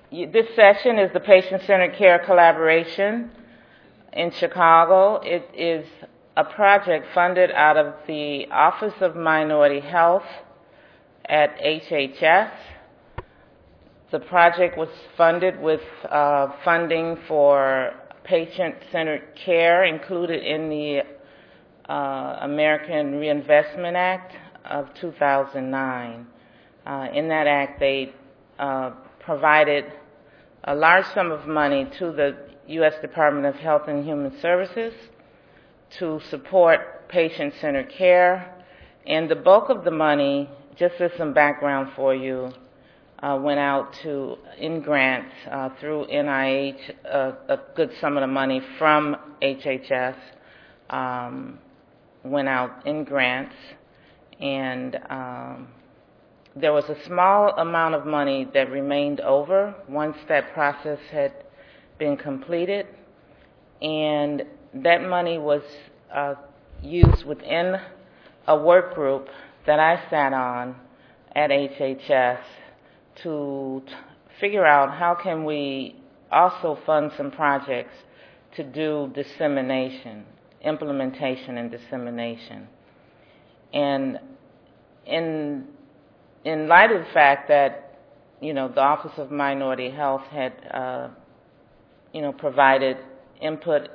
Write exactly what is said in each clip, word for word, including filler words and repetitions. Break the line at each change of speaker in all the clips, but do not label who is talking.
you, this session is the Patient-Centered Care Collaboration in Chicago. It is a project funded out of the Office of Minority Health at H H S. The project was funded with uh, funding for patient-centered care included in the uh, American Reinvestment Act of two thousand nine. Uh, in that act, they uh, provided a large sum of money to the U S Department of Health and Human Services to support patient-centered care, and the bulk of the money, just as some background for you, uh, went out to in grants uh, through N I H, uh, a good sum of the money from H H S um, went out in grants, and um, there was a small amount of money that remained over once that process had been completed, and that money was uh, used within a work group that I sat on at H H S to t- figure out how can we also fund some projects to do dissemination, implementation and dissemination. And in in light of the fact that, you know, the Office of Minority Health had, uh, you know, provided input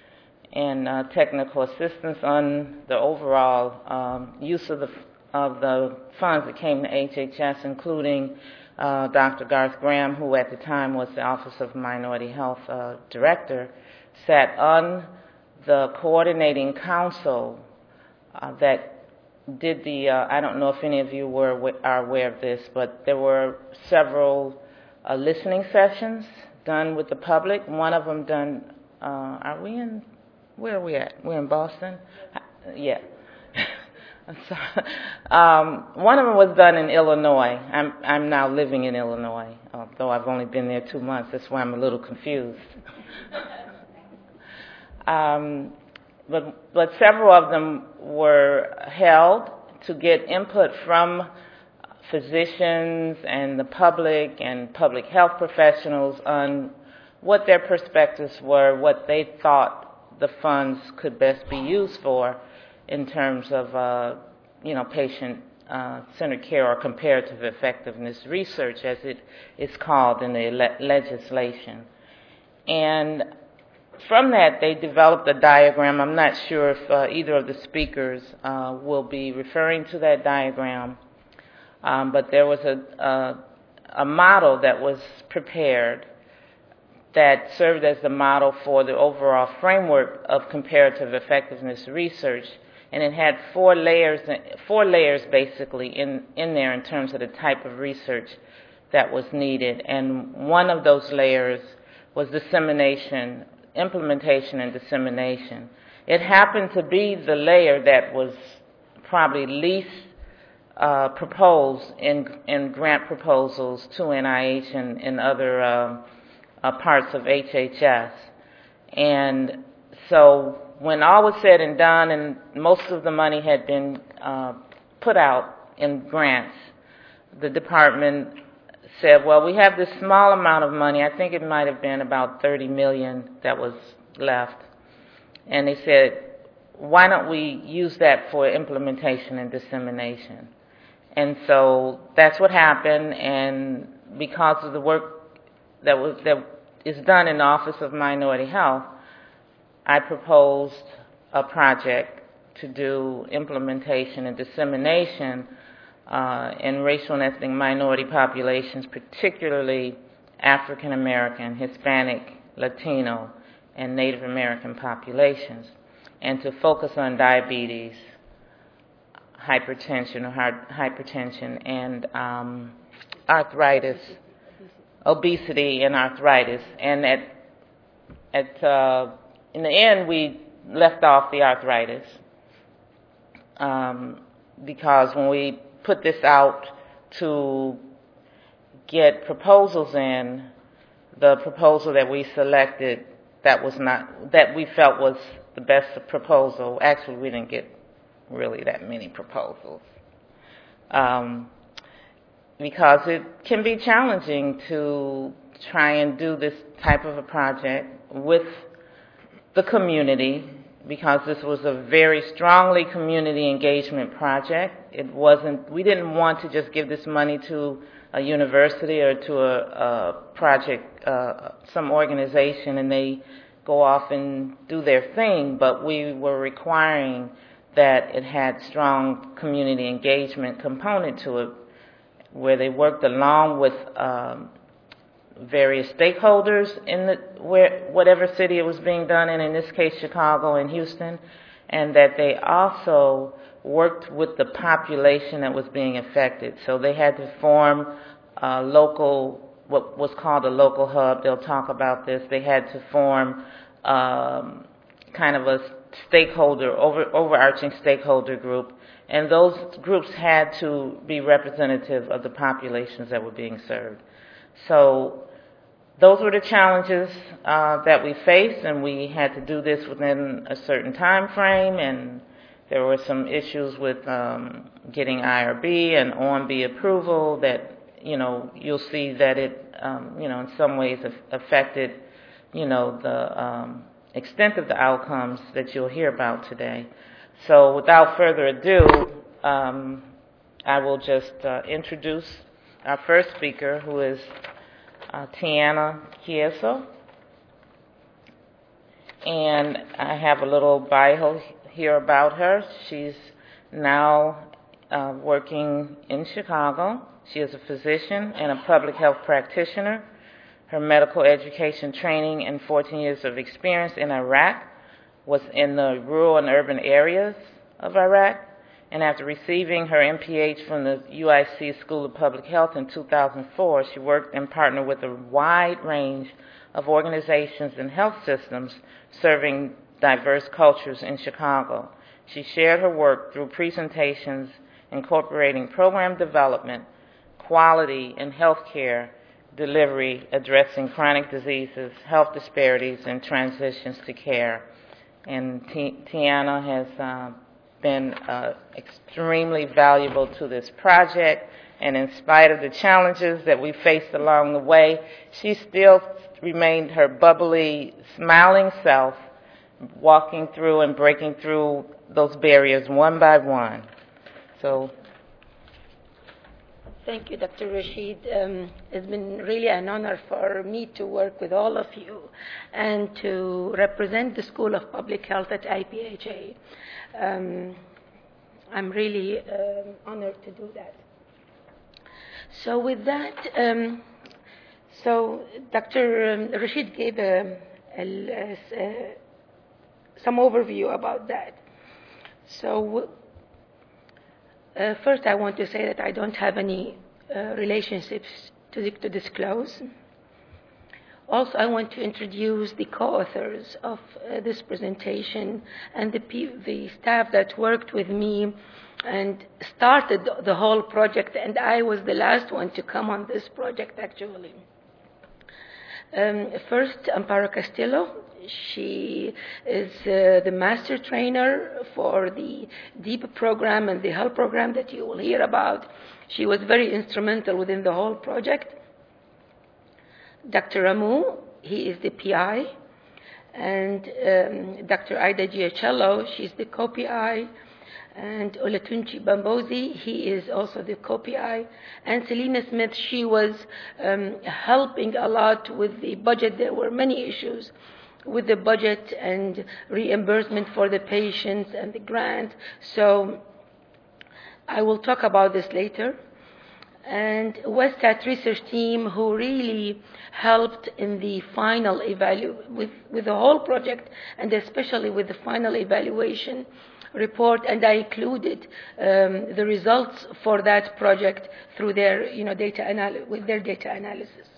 and uh, technical assistance on the overall um, use of the of the funds that came to H H S, including uh, Doctor Garth Graham, who at the time was the Office of Minority Health uh, Director, sat on the coordinating council uh, that did the, uh, I don't know if any of you were are aware of this, but there were several uh, listening sessions done with the public. One of them done, uh, are we in, where are we at? We're in Boston? Yeah. I'm sorry. Um, one of them was done in Illinois. I'm, I'm now living in Illinois, although I've only been there two months. That's why I'm a little confused. um, But, but several of them were held to get input from physicians and the public and public health professionals on what their perspectives were, what they thought the funds could best be used for in terms of, uh, you know, patient-centered uh, care or comparative effectiveness research, as it is called in the le- legislation. And from that, they developed a diagram. I'm not sure if uh, either of the speakers uh, will be referring to that diagram, um, but there was a, a, a model that was prepared that served as the model for the overall framework of comparative effectiveness research, and it had four layers, four layers basically in, in there in terms of the type of research that was needed, and one of those layers was dissemination, implementation and dissemination. It happened to be the layer that was probably least uh, proposed in, in grant proposals to N I H and, and other uh, uh, parts of H H S. And so when all was said and done and most of the money had been uh, put out in grants, the department said, well, we have this small amount of money. I think it might have been about thirty million dollars that was left. And they said, why don't we use that for implementation and dissemination? And so that's what happened, and because of the work that was that is done in the Office of Minority Health, I proposed a project to do implementation and dissemination Uh, in racial and ethnic minority populations, particularly African American, Hispanic, Latino, and Native American populations, and to focus on diabetes, hypertension or heart hypertension, and um, arthritis, obesity, and arthritis. And at at uh, in the end, we left off the arthritis um, because when we put this out to get proposals in, the proposal that we selected that was not, that we felt was the best proposal. Actually, we didn't get really that many proposals um, because it can be challenging to try and do this type of a project with the community, because this was a very strongly community engagement project. It wasn't, we didn't want to just give this money to a university or to a, a project, uh, some organization, and they go off and do their thing, but we were requiring that it had strong community engagement component to it, where they worked along with um, various stakeholders in the where whatever city it was being done in, in this case Chicago and Houston, and that they also worked with the population that was being affected. So they had to form a local, what was called a local hub. They'll talk about this. They had to form um, kind of a stakeholder, over, overarching stakeholder group, and those groups had to be representative of the populations that were being served. So those were the challenges uh, that we faced, and we had to do this within a certain time frame, and there were some issues with um, getting I R B and O M B approval that, you know, you'll see that it, um, you know, in some ways affected, you know, the um, extent of the outcomes that you'll hear about today. So without further ado, um, I will just uh, introduce our first speaker, who is uh, Tiana Kieso. And I have a little bio here about her. She's now uh, working in Chicago. She is a physician and a public health practitioner. Her medical education training and fourteen years of experience in Iraq was in the rural and urban areas of Iraq. And after receiving her M P H from the U I C School of Public Health in two thousand four, she worked and partnered with a wide range of organizations and health systems serving diverse cultures in Chicago. She shared her work through presentations incorporating program development, quality, and healthcare delivery addressing chronic diseases, health disparities, and transitions to care. And T- Tiana has uh, been uh, extremely valuable to this project, and in spite of the challenges that we faced along the way, she still remained her bubbly, smiling self, walking through and breaking through those barriers one by one. So,
thank you, Doctor Rashid. Um, it's been really an honor for me to work with all of you and to represent the School of Public Health at I P H A. Um, I'm really um, honored to do that. So with that, um, so Doctor Um, Rashid gave a, a, a, some overview about that. So uh, first I want to say that I don't have any uh, relationships to, to disclose. Also, I want to introduce the co-authors of uh, this presentation and the, the staff that worked with me and started the whole project, and I was the last one to come on this project, actually. Um, first, Amparo Castillo. She is uh, the master trainer for the DEEP program and the HELP program that you will hear about. She was very instrumental within the whole project. Doctor Ramu, he is the P I, and um, Doctor Aida Giacello, she's the co-P I, and Olatunji Bambozi, he is also the co-P I, and Selena Smith, she was um, helping a lot with the budget. There were many issues with the budget and reimbursement for the patients and the grant, so I will talk about this later. And Westat research team, who really helped in the final evalu with, with the whole project, and especially with the final evaluation report, and I included um, the results for that project through their, you know, data anal with their data analysis.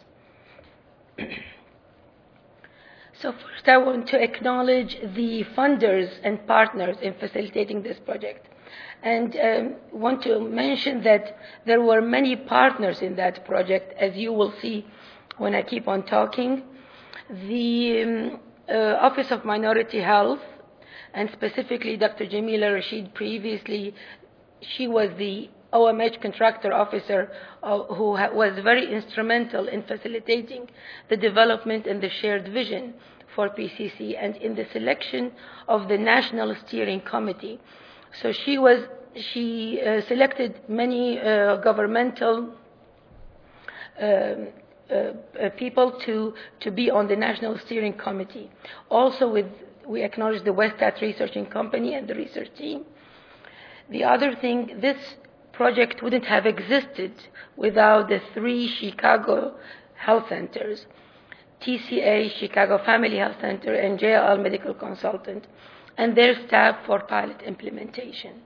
So first, I want to acknowledge the funders and partners in facilitating this project. And um, want to mention that there were many partners in that project, as you will see when I keep on talking. The um, uh, Office of Minority Health, and specifically Doctor Jamila Rashid previously, she was the O M H contractor officer uh, who ha- was very instrumental in facilitating the development and the shared vision for P C C and in the selection of the National Steering Committee. So she was she uh, selected many uh, governmental um, uh, uh, people to, to be on the National Steering Committee. Also, with we acknowledge the Westat Researching Company and the research team. The other thing, this project wouldn't have existed without the three Chicago health centers, T C A, Chicago Family Health Center, and J L L Medical Consultant, and their staff for pilot implementation.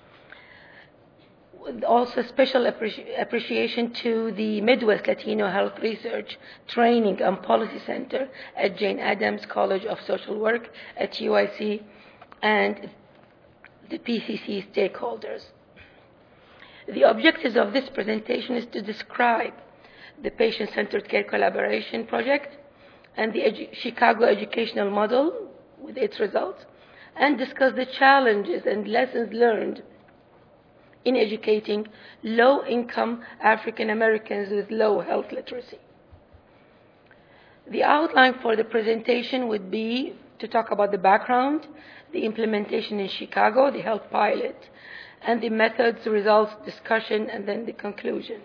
Also, special appreci- appreciation to the Midwest Latino Health Research Training and Policy Center at Jane Addams College of Social Work at U I C, and the P C C stakeholders. The objectives of this presentation is to describe the Patient-Centered Care Collaboration Project and the edu- Chicago educational model with its results, and discuss the challenges and lessons learned in educating low-income African Americans with low health literacy. The outline for the presentation would be to talk about the background, the implementation in Chicago, the health pilot, and the methods, results, discussion, and then the conclusion.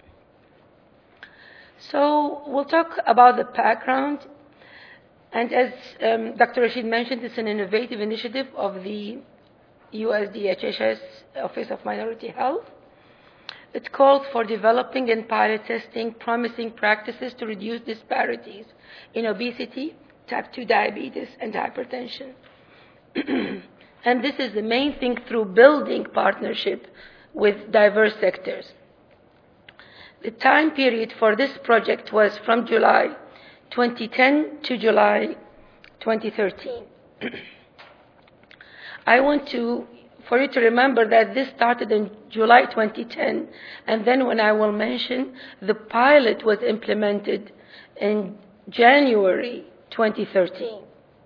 So we'll talk about the background. And as um, Doctor Rashid mentioned, it's an innovative initiative of the U S D H H S Office of Minority Health. It calls for developing and pilot testing promising practices to reduce disparities in obesity, type two diabetes, and hypertension. And this is the main thing through building partnership with diverse sectors. The time period for this project was from July twenty ten to July twenty thirteen. I want to, for you to remember that this started in July twenty ten, and then when I will mention, the pilot was implemented in January twenty thirteen.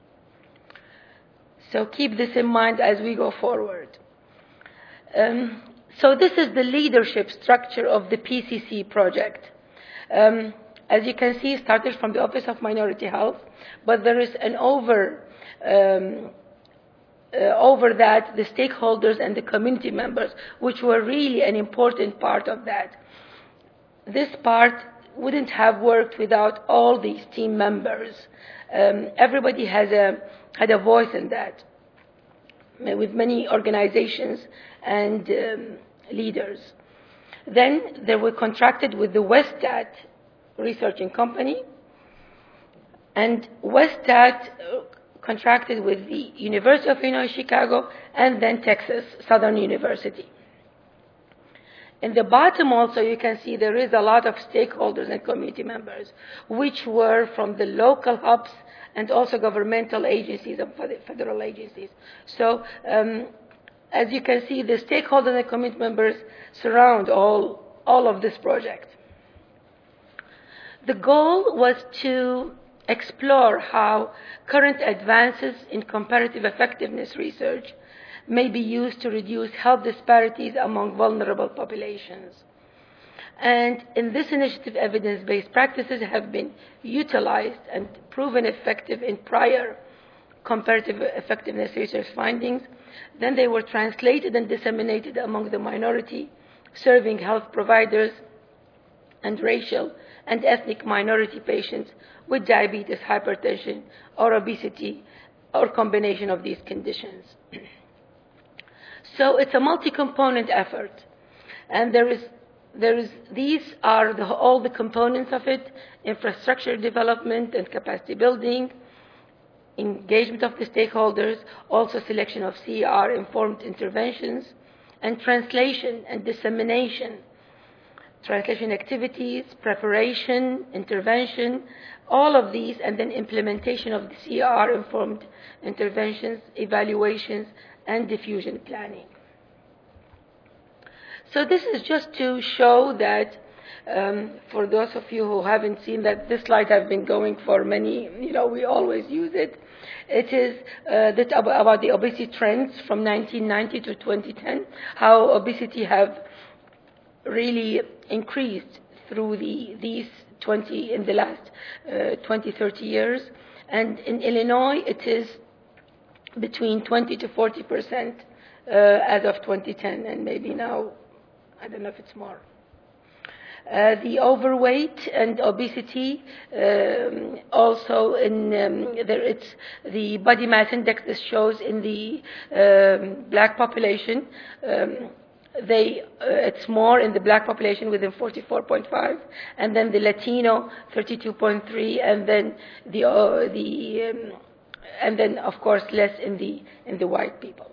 So keep this in mind as we go forward. Um, so this is the leadership structure of the P C C project. Um, as you can see, it started from the Office of Minority Health, but there is an over, um, uh, over that, the stakeholders and the community members, which were really an important part of that. This part wouldn't have worked without all these team members. Um, everybody has a had a voice in that, with many organizations and um, leaders. Then they were contracted with the Westat Researching Company, and Westat uh, contracted with the University of Illinois Chicago and then Texas Southern University. In the bottom also you can see there is a lot of stakeholders and community members, which were from the local hubs and also governmental agencies and federal agencies. So um, as you can see, the stakeholders and community members surround all, all of this project. The goal was to explore how current advances in comparative effectiveness research may be used to reduce health disparities among vulnerable populations. And in this initiative, evidence-based practices have been utilized and proven effective in prior comparative effectiveness research findings. Then they were translated and disseminated among the minority serving health providers and racial and ethnic minority patients with diabetes, hypertension, or obesity, or combination of these conditions. So it's a multi-component effort, and there is, there is, these are the, all the components of it: infrastructure development and capacity building, engagement of the stakeholders, also selection of C E R-informed interventions, and translation and dissemination, translation activities, preparation, intervention, all of these, and then implementation of the C E R-informed interventions, evaluations, and diffusion planning. So this is just to show that, um, for those of you who haven't seen that, this slide has been going for many, you know, we always use it. It is uh, that about the obesity trends from nineteen ninety to twenty ten, how obesity have really increased through the, these twenty, in the last uh, twenty, thirty years. And in Illinois, it is between twenty to forty percent uh, as of twenty ten, and maybe now, I don't know if it's more. Uh, the overweight and obesity, um, also in um, there, it's the body mass index. This shows in the um, black population. Um, they uh, it's more in the black population within forty-four point five, and then the Latino thirty-two point three, and then the uh, the um, and then of course less in the in the white people.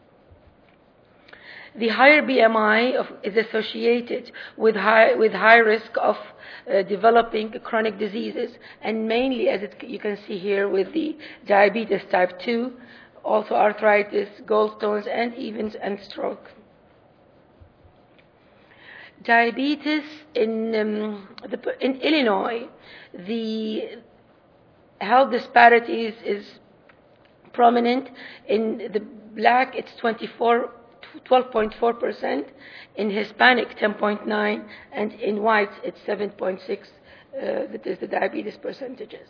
The higher B M I of, is associated with high, with high risk of uh, developing chronic diseases, and mainly, as it, you can see here, with the diabetes type two, also arthritis, gallstones, and even and stroke. Diabetes in um, the, in Illinois, the health disparities is prominent. In the black, it's twenty-four. twelve point four percent, in Hispanic ten point nine, and in whites it's seven point six. Uh, that is the diabetes percentages.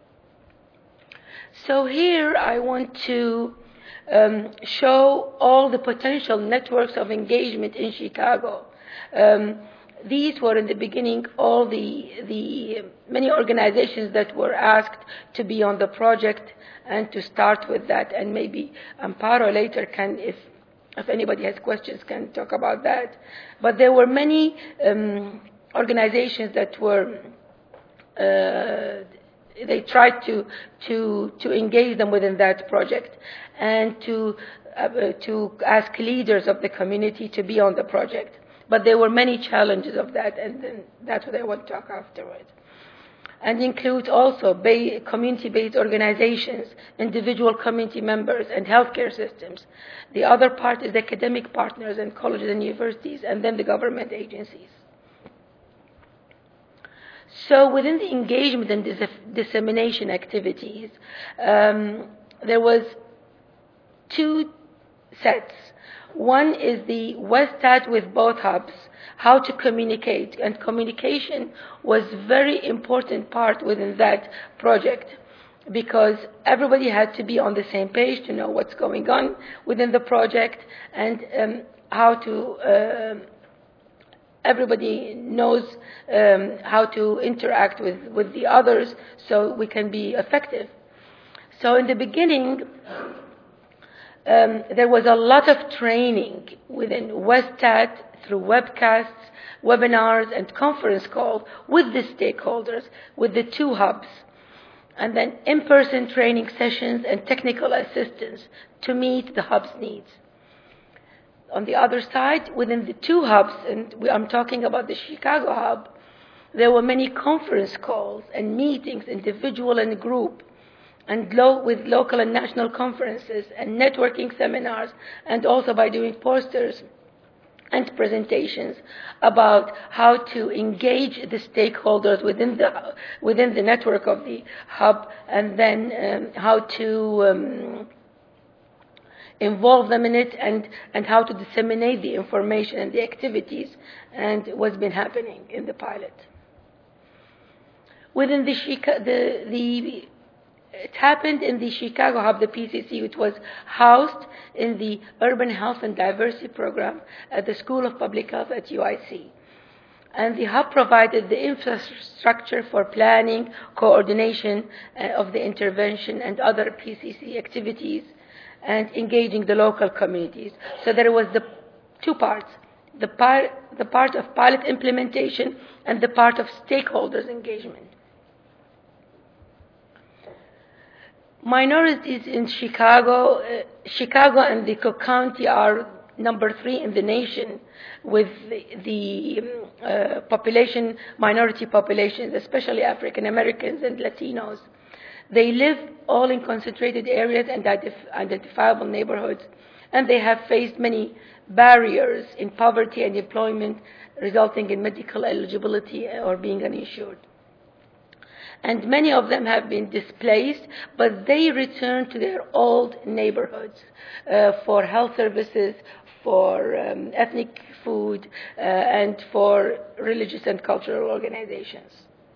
So here I want to um, show all the potential networks of engagement in Chicago. Um, these were in the beginning all the the many organizations that were asked to be on the project and to start with that, and maybe Amparo later can, if If anybody has questions, can talk about that. But there were many um, organizations that were, uh, they tried to, to, to engage them within that project and to, uh, to ask leaders of the community to be on the project. But there were many challenges of that, and then that's what I want to talk afterwards. And includes also community-based organizations, individual community members, and healthcare systems. The other part is academic partners and colleges and universities, and then the government agencies. So within the engagement and dis- dissemination activities, um, there was two sets. One is the WestStat with both hubs, how to communicate, and communication was very important part within that project, because everybody had to be on the same page to know what's going on within the project, and um, how to uh, everybody knows um, how to interact with, with the others so we can be effective. So in the beginning, um, there was a lot of training within WestStat through webcasts, webinars, and conference calls with the stakeholders, with the two hubs, and then in-person training sessions and technical assistance to meet the hub's needs. On the other side, within the two hubs, and we, I'm talking about the Chicago hub, there were many conference calls and meetings, individual and group, and lo- with local and national conferences and networking seminars, and also by doing posters and presentations about how to engage the stakeholders within the within the network of the hub, and then um, how to um, involve them in it, and, and how to disseminate the information and the activities and what's been happening in the pilot. Within the Chica- the the It happened in the Chicago hub, the P C C, which was housed in the Urban Health and Diversity Program at the School of Public Health at U I C. And the hub provided the infrastructure for planning, coordination uh, of the intervention and other P C C activities, and engaging the local communities. So there was the two parts, the, par- the part of pilot implementation and the part of stakeholders engagement. Minorities in Chicago, uh, Chicago and the Cook County are number three in the nation with the, the um, uh, population, minority populations, especially African Americans and Latinos. They live all in concentrated areas and identif- identifiable neighborhoods, and they have faced many barriers in poverty and employment, resulting in medical eligibility or being uninsured. And many of them have been displaced, but they return to their old neighborhoods uh, for health services, for um, ethnic food, uh, and for religious and cultural organizations.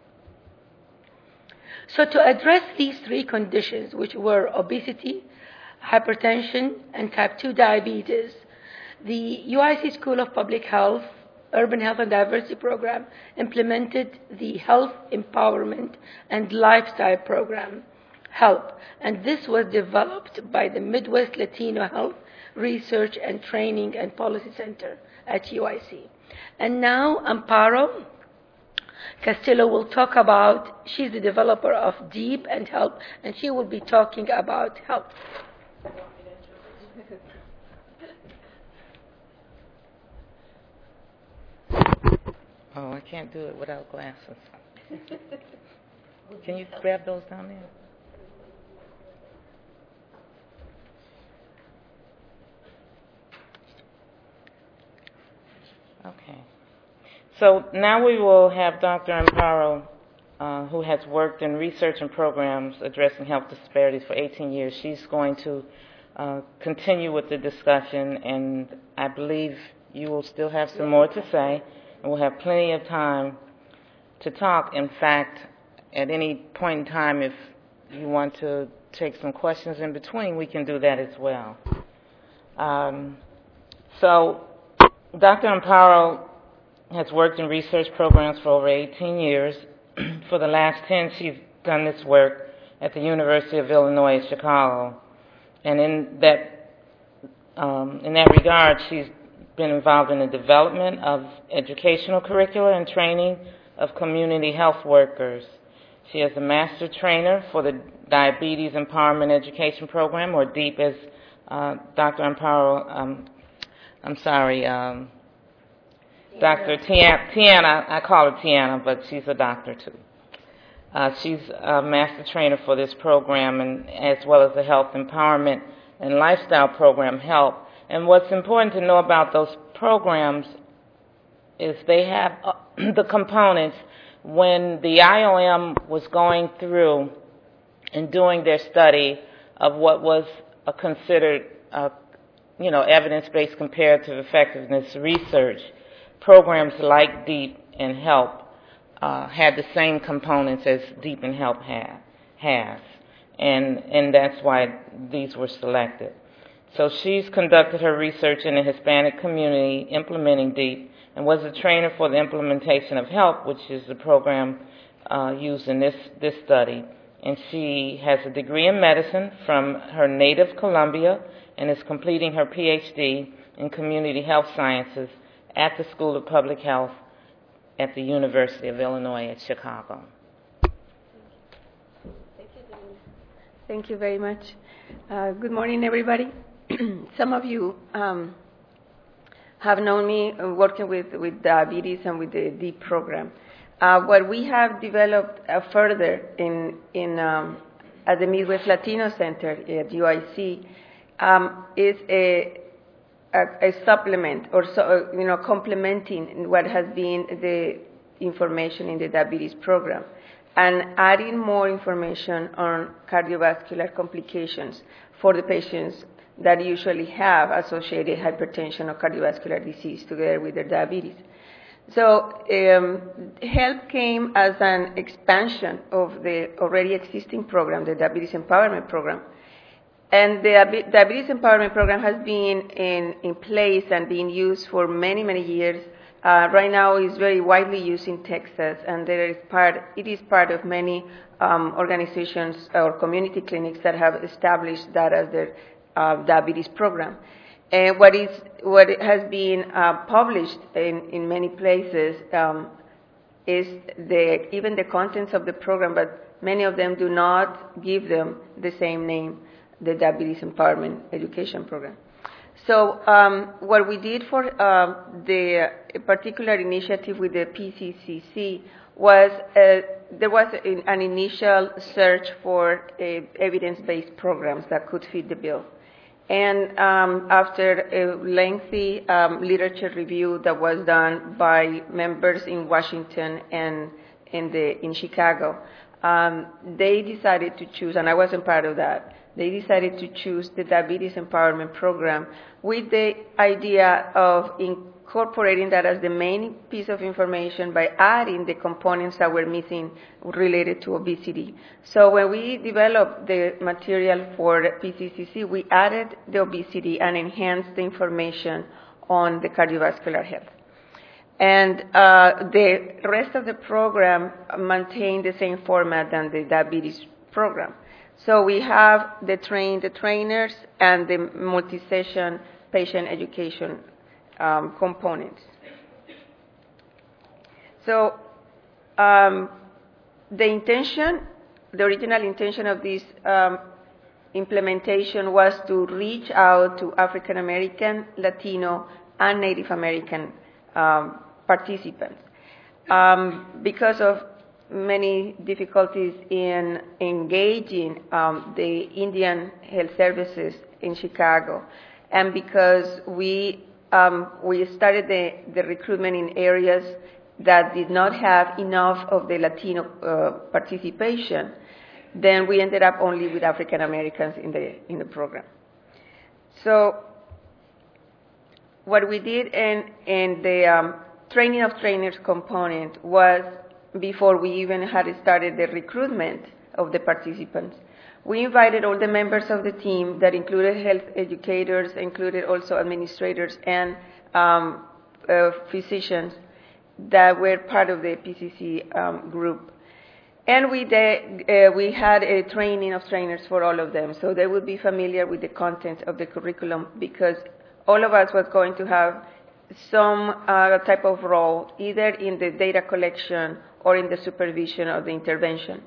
So to address these three conditions, which were obesity, hypertension, and type two diabetes, the U I C School of Public Health Urban Health and Diversity Program implemented the Health Empowerment and Lifestyle Program, HELP, and this was developed by the Midwest Latino Health Research and Training and Policy Center at U I C. And now Amparo Castillo will talk about, she's the developer of DEEP and HELP, and she will be talking about HELP.
Oh, I can't do it without glasses. Can you grab those down there? Okay. So now we will have Doctor Amparo, uh, who has worked in research and programs addressing health disparities for eighteen years. She's going to uh, continue with the discussion, and I believe you will still have some more to say, and we'll have plenty of time to talk. In fact, at any point in time, if you want to take some questions in between, we can do that as well. Um, so Doctor Amparo has worked in research programs for over eighteen years. For the last ten, she's done this work at the University of Illinois at Chicago. And in that, um, in that regard, she's been involved in the development of educational curricula and training of community health workers. She is a master trainer for the Diabetes Empowerment Education Program, or DEEP, as uh, Doctor Amparo, um, I'm sorry, um, Doctor Tiana, Tiana, I call her Tiana, but she's a doctor too. Uh, she's a master trainer for this program, and as well as the Health Empowerment and Lifestyle Program, HELP. And what's important to know about those programs is they have uh, the components. When the I O M was going through and doing their study of what was a considered, uh, you know, evidence-based comparative effectiveness research, programs like DEEP and HELP uh, had the same components as DEEP and HELP ha- has, and and that's why these were selected. So she's conducted her research in the Hispanic community implementing DEEP, and was a trainer for the implementation of HELP, which is the program uh, used in this, this study. And she has a degree in medicine from her native Columbia and is completing her P H D in community health sciences at the School of Public Health at the University of Illinois at Chicago.
Thank you, Thank you very much. Uh, good morning, everybody. Some of you um, have known me working with, with diabetes and with the DEEP program. Uh, what we have developed uh, further in, in um, at the Midwest Latino Center at U I C um, is a A, a supplement, or so, you know, complementing what has been the information in the diabetes program, and adding more information on cardiovascular complications for the patients that usually have associated hypertension or cardiovascular disease together with their diabetes. So um, HELP came as an expansion of the already existing program, the Diabetes Empowerment Program. And the Diabetes Empowerment Program has been in, in place and being used for many, many years. Uh, right now, it's very widely used in Texas, and there is part, it is part of many um, organizations or community clinics that have established that as their uh, diabetes program. And what is what has been uh, published in, in many places um, is the even the contents of the program, but many of them do not give them the same name, the Diabetes Empowerment Education Program. So um, what we did for uh, the particular initiative with the P C C C was uh, there was an initial search for uh, evidence-based programs that could fit the bill. And um, after a lengthy um, literature review that was done by members in Washington and in, the, in Chicago, um, they decided to choose, and I wasn't part of that,
they decided to choose the Diabetes Empowerment Program with the idea of incorporating that as the main piece of information by adding the components that were missing related to obesity. So when we developed the material for P C C C, we added the obesity and enhanced the information on the cardiovascular health. And uh, the rest of the program maintained the same format than the diabetes program. So we have the train, the trainers, and the multi-session patient education um, components. So um, the intention, the original intention of this um, implementation was to reach out to African American, Latino, and Native American um, participants. Um, because of many difficulties in engaging um, the Indian Health Services in Chicago, and because we um, we started the, the recruitment in areas that did not have enough of the Latino uh, participation, then we ended up only with African Americans in the in the program. So what we did in in the um, training of trainers component was, before we even had started the recruitment of the participants, we invited all the members of the team that included health educators, included also administrators and um, uh, physicians that were part of the P C C um, group. And we, de- uh, we had a training of trainers for all of them, so they would be familiar with the content of the curriculum, because all of us was going to have some uh, type of role, either in the data collection or in the supervision of the intervention.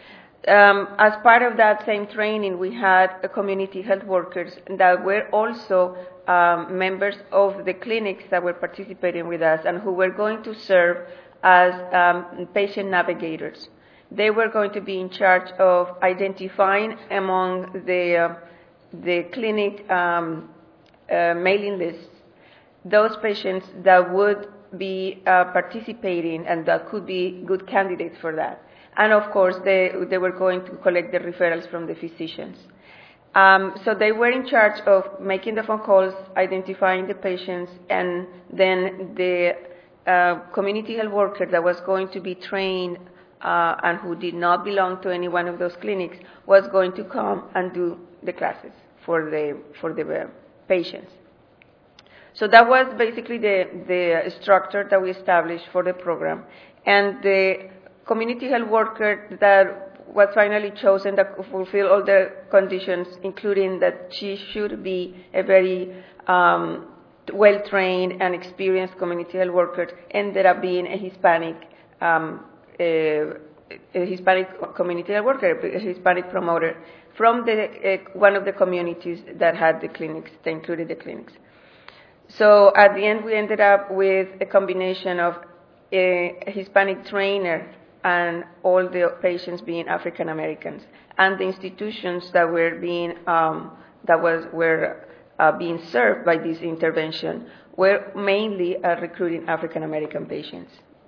Um, as part of that same training, we had uh, community health workers that were also um, members of the clinics that were participating with us and who were going to serve as um, patient navigators. They were going to be in charge of identifying among the, uh, the clinic um, uh, mailing lists those patients that would be uh, participating and that could be good candidates for that. And of course, they, they were going to collect the referrals from the physicians. Um, so they were in charge of making the phone calls, identifying the patients, and then the uh, community health worker that was going to be trained uh, and who did not belong to any one of those clinics was going to come and do the classes for the, for the uh, patients. So that was basically the, the structure that we established for the program. And the community health worker that was finally chosen that fulfilled all the conditions, including that she should be a very um, well-trained and experienced community health worker, ended up being a Hispanic, um, a, a Hispanic community health worker, a Hispanic promoter from the, uh, one of the communities that had the clinics, that included the clinics. So at the end, we ended up with a combination of a Hispanic trainer and all the patients being African Americans, and the institutions that were being um, that was were uh, being served by this intervention were mainly uh, recruiting African American patients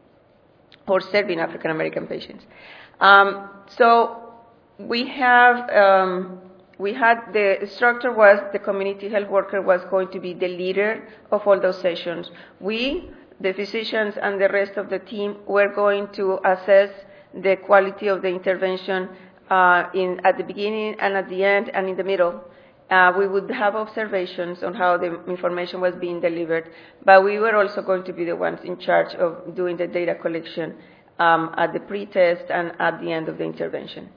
or serving African American patients. Um, so we have. Um, We had, the structure was the community health worker was going to be the leader of all those sessions. We, the physicians and the rest of the team, were going to assess the quality of the intervention uh, in, at the beginning and at the end and in the middle. Uh, we would have observations on how the information was being delivered, but we were also going to be the ones in charge of doing the data collection um, at the pre-test and at the end of the intervention.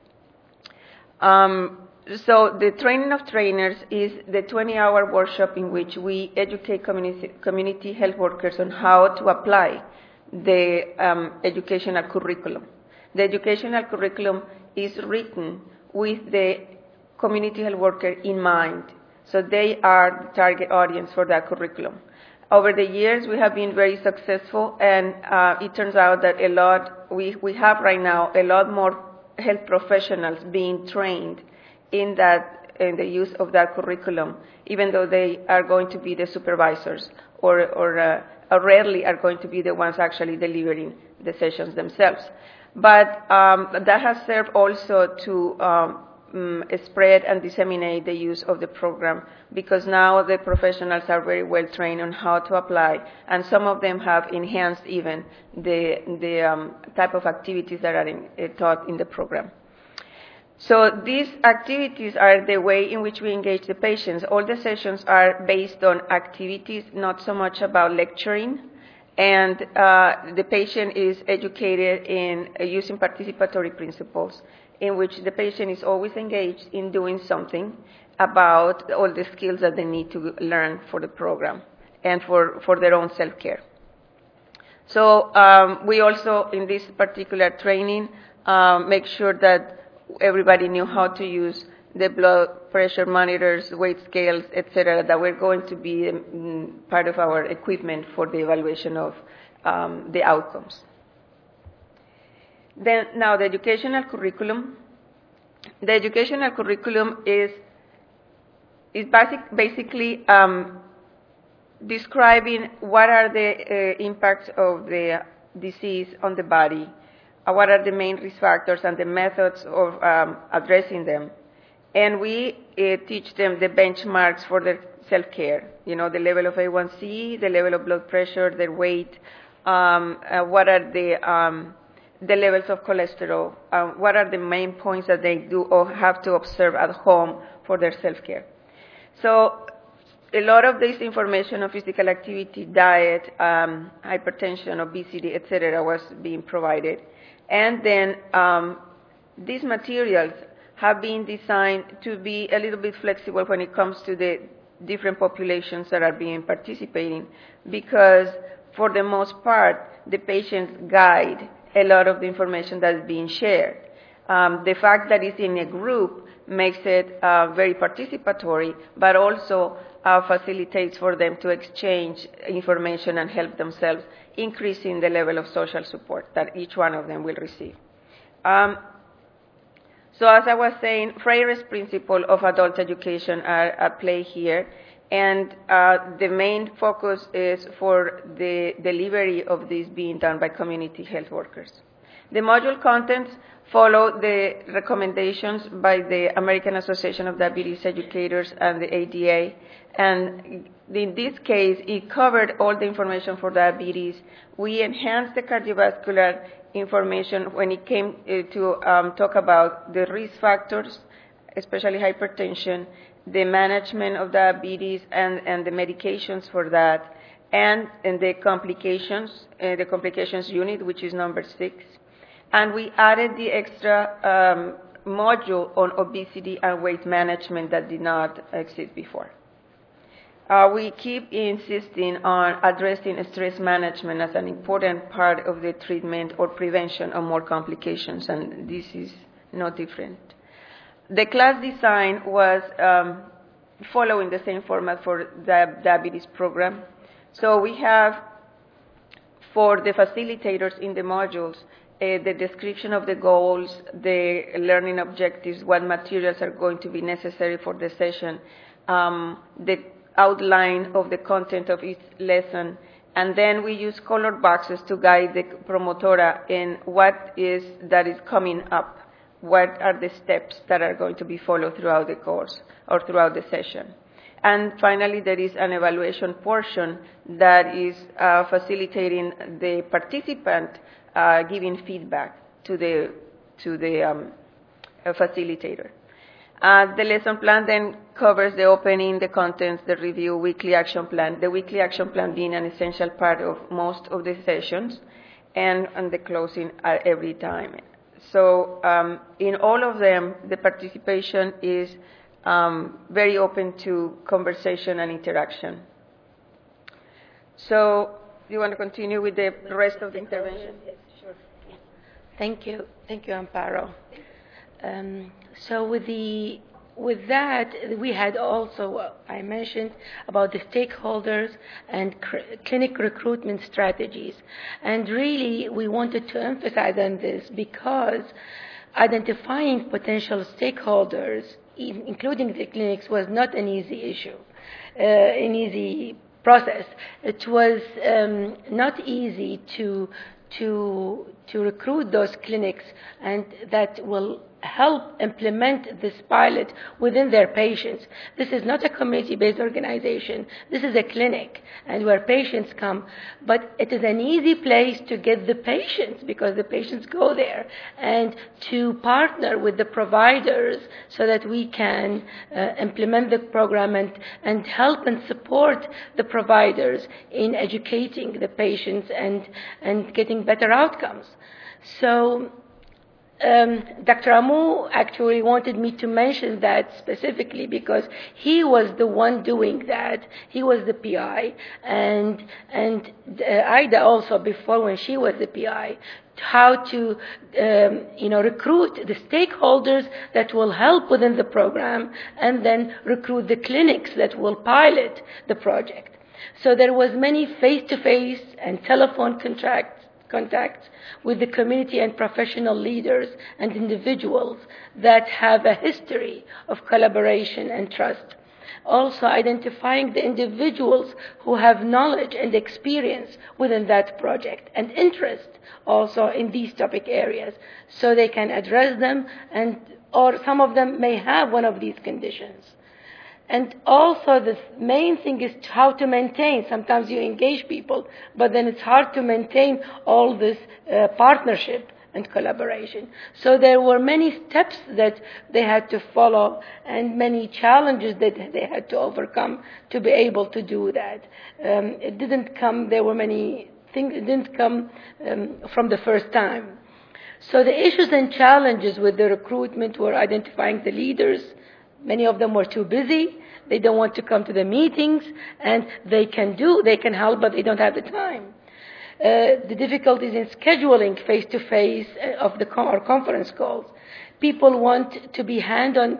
Um, So the training of trainers is the twenty-hour workshop in which we educate community, community health workers on how to apply the um, educational curriculum. The educational curriculum is written with the community health worker in mind, so they are the target audience for that curriculum. Over the years, we have been very successful, and uh, it turns out that a lot, we, we have right now a lot more health professionals being trained in that, in the use of that curriculum, even though they are going to be the supervisors or, or, uh, or rarely are going to be the ones actually delivering the sessions themselves. But um, that has served also to um, um, spread and disseminate the use of the program, because now the professionals are very well trained on how to apply, and some of them have enhanced even the, the um, type of activities that are in, uh, taught in the program. So these activities are the way in which we engage the patients. All the sessions are based on activities, not so much about lecturing. And uh, the patient is educated in uh, using participatory principles, in which the patient is always engaged in doing something about all the skills that they need to learn for the program and for, for their own self-care. So um, we also, in this particular training, um, make sure that everybody knew how to use the blood pressure monitors, weight scales, et cetera, that were going to be um, part of our equipment for the evaluation of um, the outcomes. Then, now the educational curriculum. The educational curriculum is, is basic, basically um, describing what are the uh, impacts of the disease on the body, uh, what are the main risk factors and the methods of um, addressing them. And we uh, teach them the benchmarks for their self-care, you know, the level of A one C, the level of blood pressure, their weight, um, uh, what are the, um, the levels of cholesterol, uh, what are the main points that they do or have to observe at home for their self-care. So a lot of this information on physical activity, diet, um, hypertension, obesity, et cetera, was being provided. And then um, these materials have been designed to be a little bit flexible when it comes to the different populations that are being participating, because for the most part, the patients guide a lot of the information that is being shared. Um, the fact that it's in a group makes it uh, very participatory, but also uh, facilitates for them to exchange information and help themselves, increasing the level of social support that each one of them will receive. Um, So as I was saying, Freire's principle of adult education are at play here, and uh, the main focus is for the delivery of this being done by community health workers. The module contents follow the recommendations by the American Association of Diabetes Educators and the A D A, and in this case, it covered all the information for diabetes. We enhanced the cardiovascular information when it came uh, to um, talk about the risk factors, especially hypertension, the management of diabetes and, and the medications for that, and, and the complications, uh, the complications unit, which is number six. And we added the extra um, module on obesity and weight management that did not exist before. Uh, we keep insisting on addressing stress management as an important part of the treatment or prevention of more complications, and this is no different. The class design was um, following the same format for the diabetes program. So we have, for the facilitators in the modules, uh, the description of the goals, the learning objectives, what materials are going to be necessary for the session, um, the outline of the content of each lesson, and then we use colored boxes to guide the promotora in what is that is coming up, what are the steps that are going to be followed throughout the course or throughout the session. And finally, there is an evaluation portion that is uh, facilitating the participant uh, giving feedback to the, to the um, uh, facilitator. Uh, the lesson plan then covers the opening, the contents, the review, weekly action plan, the weekly action plan being an essential part of most of the sessions, and, and the closing at every time. So um, in all of them, the participation is um, very open to conversation and interaction. So do you want to continue with the rest of the intervention?
Yes, sure. Yeah. Thank you. Thank you, Amparo. Um, so with the with that, we had also, uh, I mentioned about the stakeholders and cr- clinic recruitment strategies. And really, we wanted to emphasize on this because identifying potential stakeholders, even including the clinics, was not an easy issue, uh, an easy process. It was um, not easy to to to recruit those clinics and that will help implement this pilot within their patients. This is not a community-based organization. This is a clinic, and where patients come. But it is an easy place to get the patients, because the patients go there, and to partner with the providers so that we can uh, implement the program and, and help and support the providers in educating the patients and, and getting better outcomes. So Um, Doctor Amu actually wanted me to mention that specifically because he was the one doing that. He was the P I, and and uh, Ida also, before, when she was the P I, how to um, you know recruit the stakeholders that will help within the program, and then recruit the clinics that will pilot the project. So there was many face-to-face and telephone contracts contacts with the community and professional leaders and individuals that have a history of collaboration and trust. Also identifying the individuals who have knowledge and experience within that project and interest also in these topic areas, so they can address them, and or some of them may have one of these conditions. And also the main thing is how to maintain. Sometimes you engage people, but then it's hard to maintain all this uh, partnership and collaboration. So there were many steps that they had to follow and many challenges that they had to overcome to be able to do that. Um, it didn't come, there were many things, it didn't come um, from the first time. So the issues and challenges with the recruitment were identifying the leaders. Many of them were too busy. They don't want to come to the meetings, and they can do, they can help, but they don't have the time. Uh, the difficulties in scheduling face-to-face of the con- or conference calls. People want to be hand-on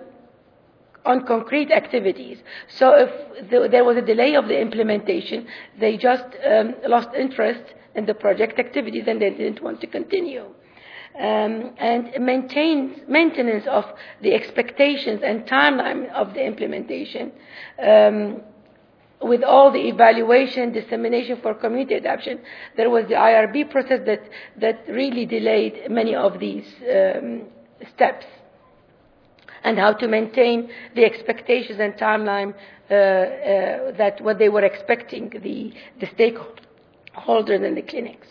on concrete activities. So if the, there was a delay of the implementation, they just um, lost interest in the project activities, and they didn't want to continue. Um, and maintain, maintenance of the expectations and timeline of the implementation, um, with all the evaluation, dissemination for community adoption. There was the I R B process that, that really delayed many of these um, steps, and how to maintain the expectations and timeline uh, uh, that what they were expecting, the, the stakeholders in the clinics.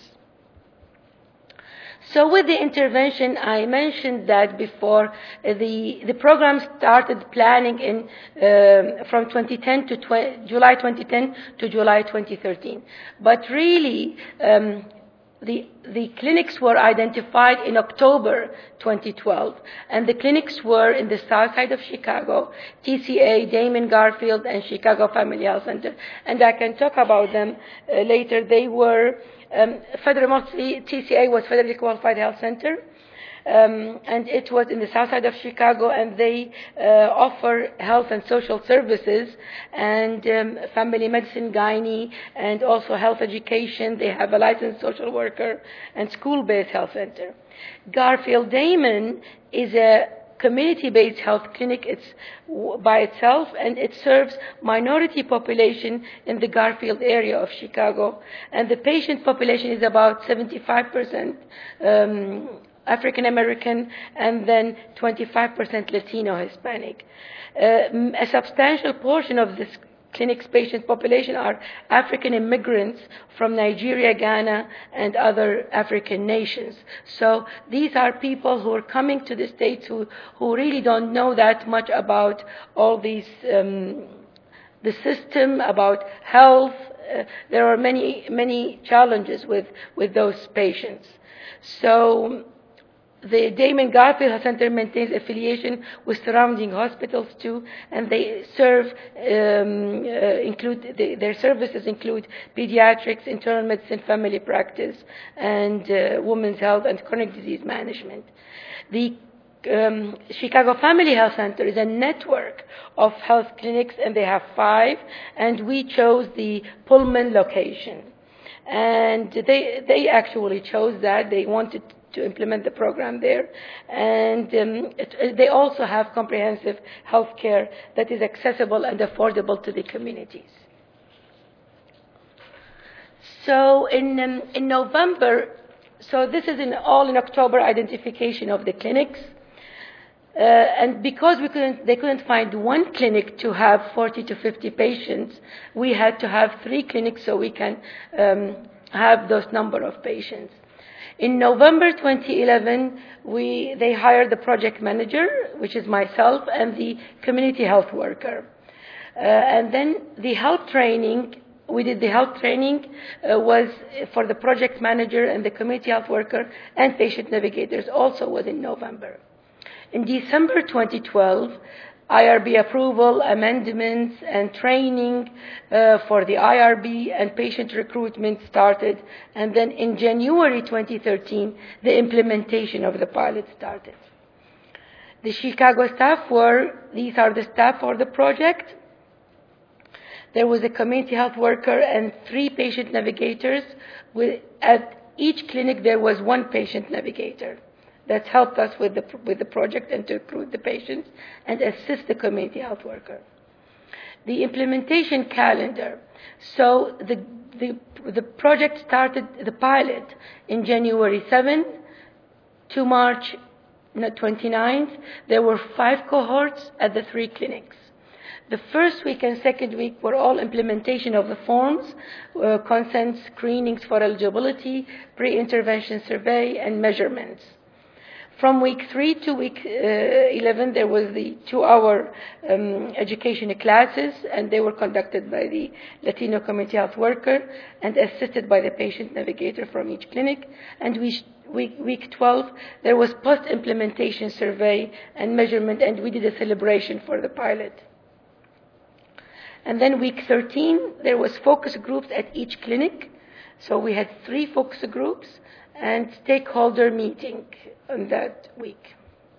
So with the intervention, I mentioned that before, uh, the, the program started planning in, um, from twenty ten to tw- July twenty ten to July twenty thirteen. But really, um, the, the clinics were identified in October twenty twelve, and the clinics were in the south side of Chicago, T C A, Damon Garfield, and Chicago Family Health Center. And I can talk about them uh, later. They were Um, Federal T C A was Federally Qualified Health Center, um, and it was in the south side of Chicago, and they uh, offer health and social services and um, family medicine, gynae, and also health education. They have a licensed social worker and school-based health center. Garfield Damon is a community-based health clinic. It's by itself, and it serves minority population in the Garfield area of Chicago. And the patient population is about seventy-five percent um, African American, and then twenty-five percent Latino Hispanic. Uh, a substantial portion of this clinic's patient population are African immigrants from Nigeria, Ghana, and other African nations. So these are people who are coming to the States who, who really don't know that much about all these, um, the system, about health. Uh, there are many, many challenges with, with those patients. So the Damon Garfield Health Center maintains affiliation with surrounding hospitals too, and they serve um, uh, include the, their services include pediatrics, internal medicine, family practice, and uh, women's health and chronic disease management. The um, Chicago Family Health Center is a network of health clinics, and they have five, and we chose the Pullman location. And they they actually chose that. They wanted to implement the program there. And um, it, they also have comprehensive health care that is accessible and affordable to the communities. So in, um, in November, so this is in all in October identification of the clinics. Uh, and because we couldn't, they couldn't find one clinic to have forty to fifty patients, we had to have three clinics so we can um, have those number of patients. In November twenty eleven, we, they hired the project manager, which is myself, and the community health worker. Uh, and then the health training, we did the health training, uh, was for the project manager and the community health worker and patient navigators, also was in November. In December twenty twelve, I R B approval, amendments, and training uh, for the I R B and patient recruitment started. And then in January twenty thirteen, the implementation of the pilot started. The Chicago staff were, these are the staff for the project. There was a community health worker and three patient navigators. With, at each clinic, there was one patient navigator. That's helped us with the, with the project and to recruit the patients and assist the community health worker. The implementation calendar. So the, the, the project started, the pilot, in January seventh to March twenty-ninth. There were five cohorts at the three clinics. The first week and second week were all implementation of the forms, uh, consent screenings for eligibility, pre-intervention survey, and measurements. From week three to week uh, eleven, there was the two-hour um, education classes, and they were conducted by the Latino community health worker and assisted by the patient navigator from each clinic. And we, week, week twelve, there was post-implementation survey and measurement, and we did a celebration for the pilot. And then week thirteen, there was focus groups at each clinic. So we had three focus groups and stakeholder meeting on that week.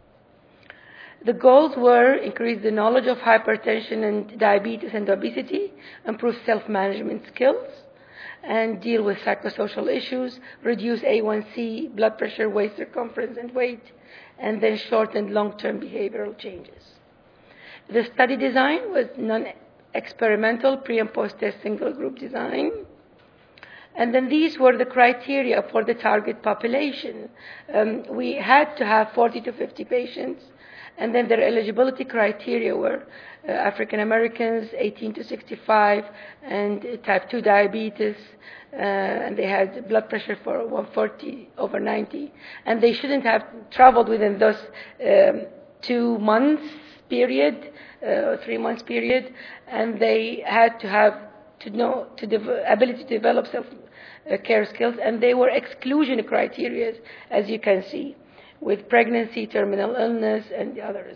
The goals were increase the knowledge of hypertension and diabetes and obesity, improve self-management skills, and deal with psychosocial issues, reduce A one C, blood pressure, waist circumference, and weight, and then short and long-term behavioral changes. The study design was non-experimental, pre- and post-test single-group design. And then these were the criteria for the target population. Um, we had to have forty to fifty patients, and then their eligibility criteria were uh, African Americans, eighteen to sixty-five, and uh, type two diabetes, uh, and they had blood pressure for one forty over ninety, and they shouldn't have traveled within those um, two months period, uh, three months period, and they had to have to know, to the ability to develop self-care skills, and they were exclusion criteria, as you can see, with pregnancy, terminal illness, and the others.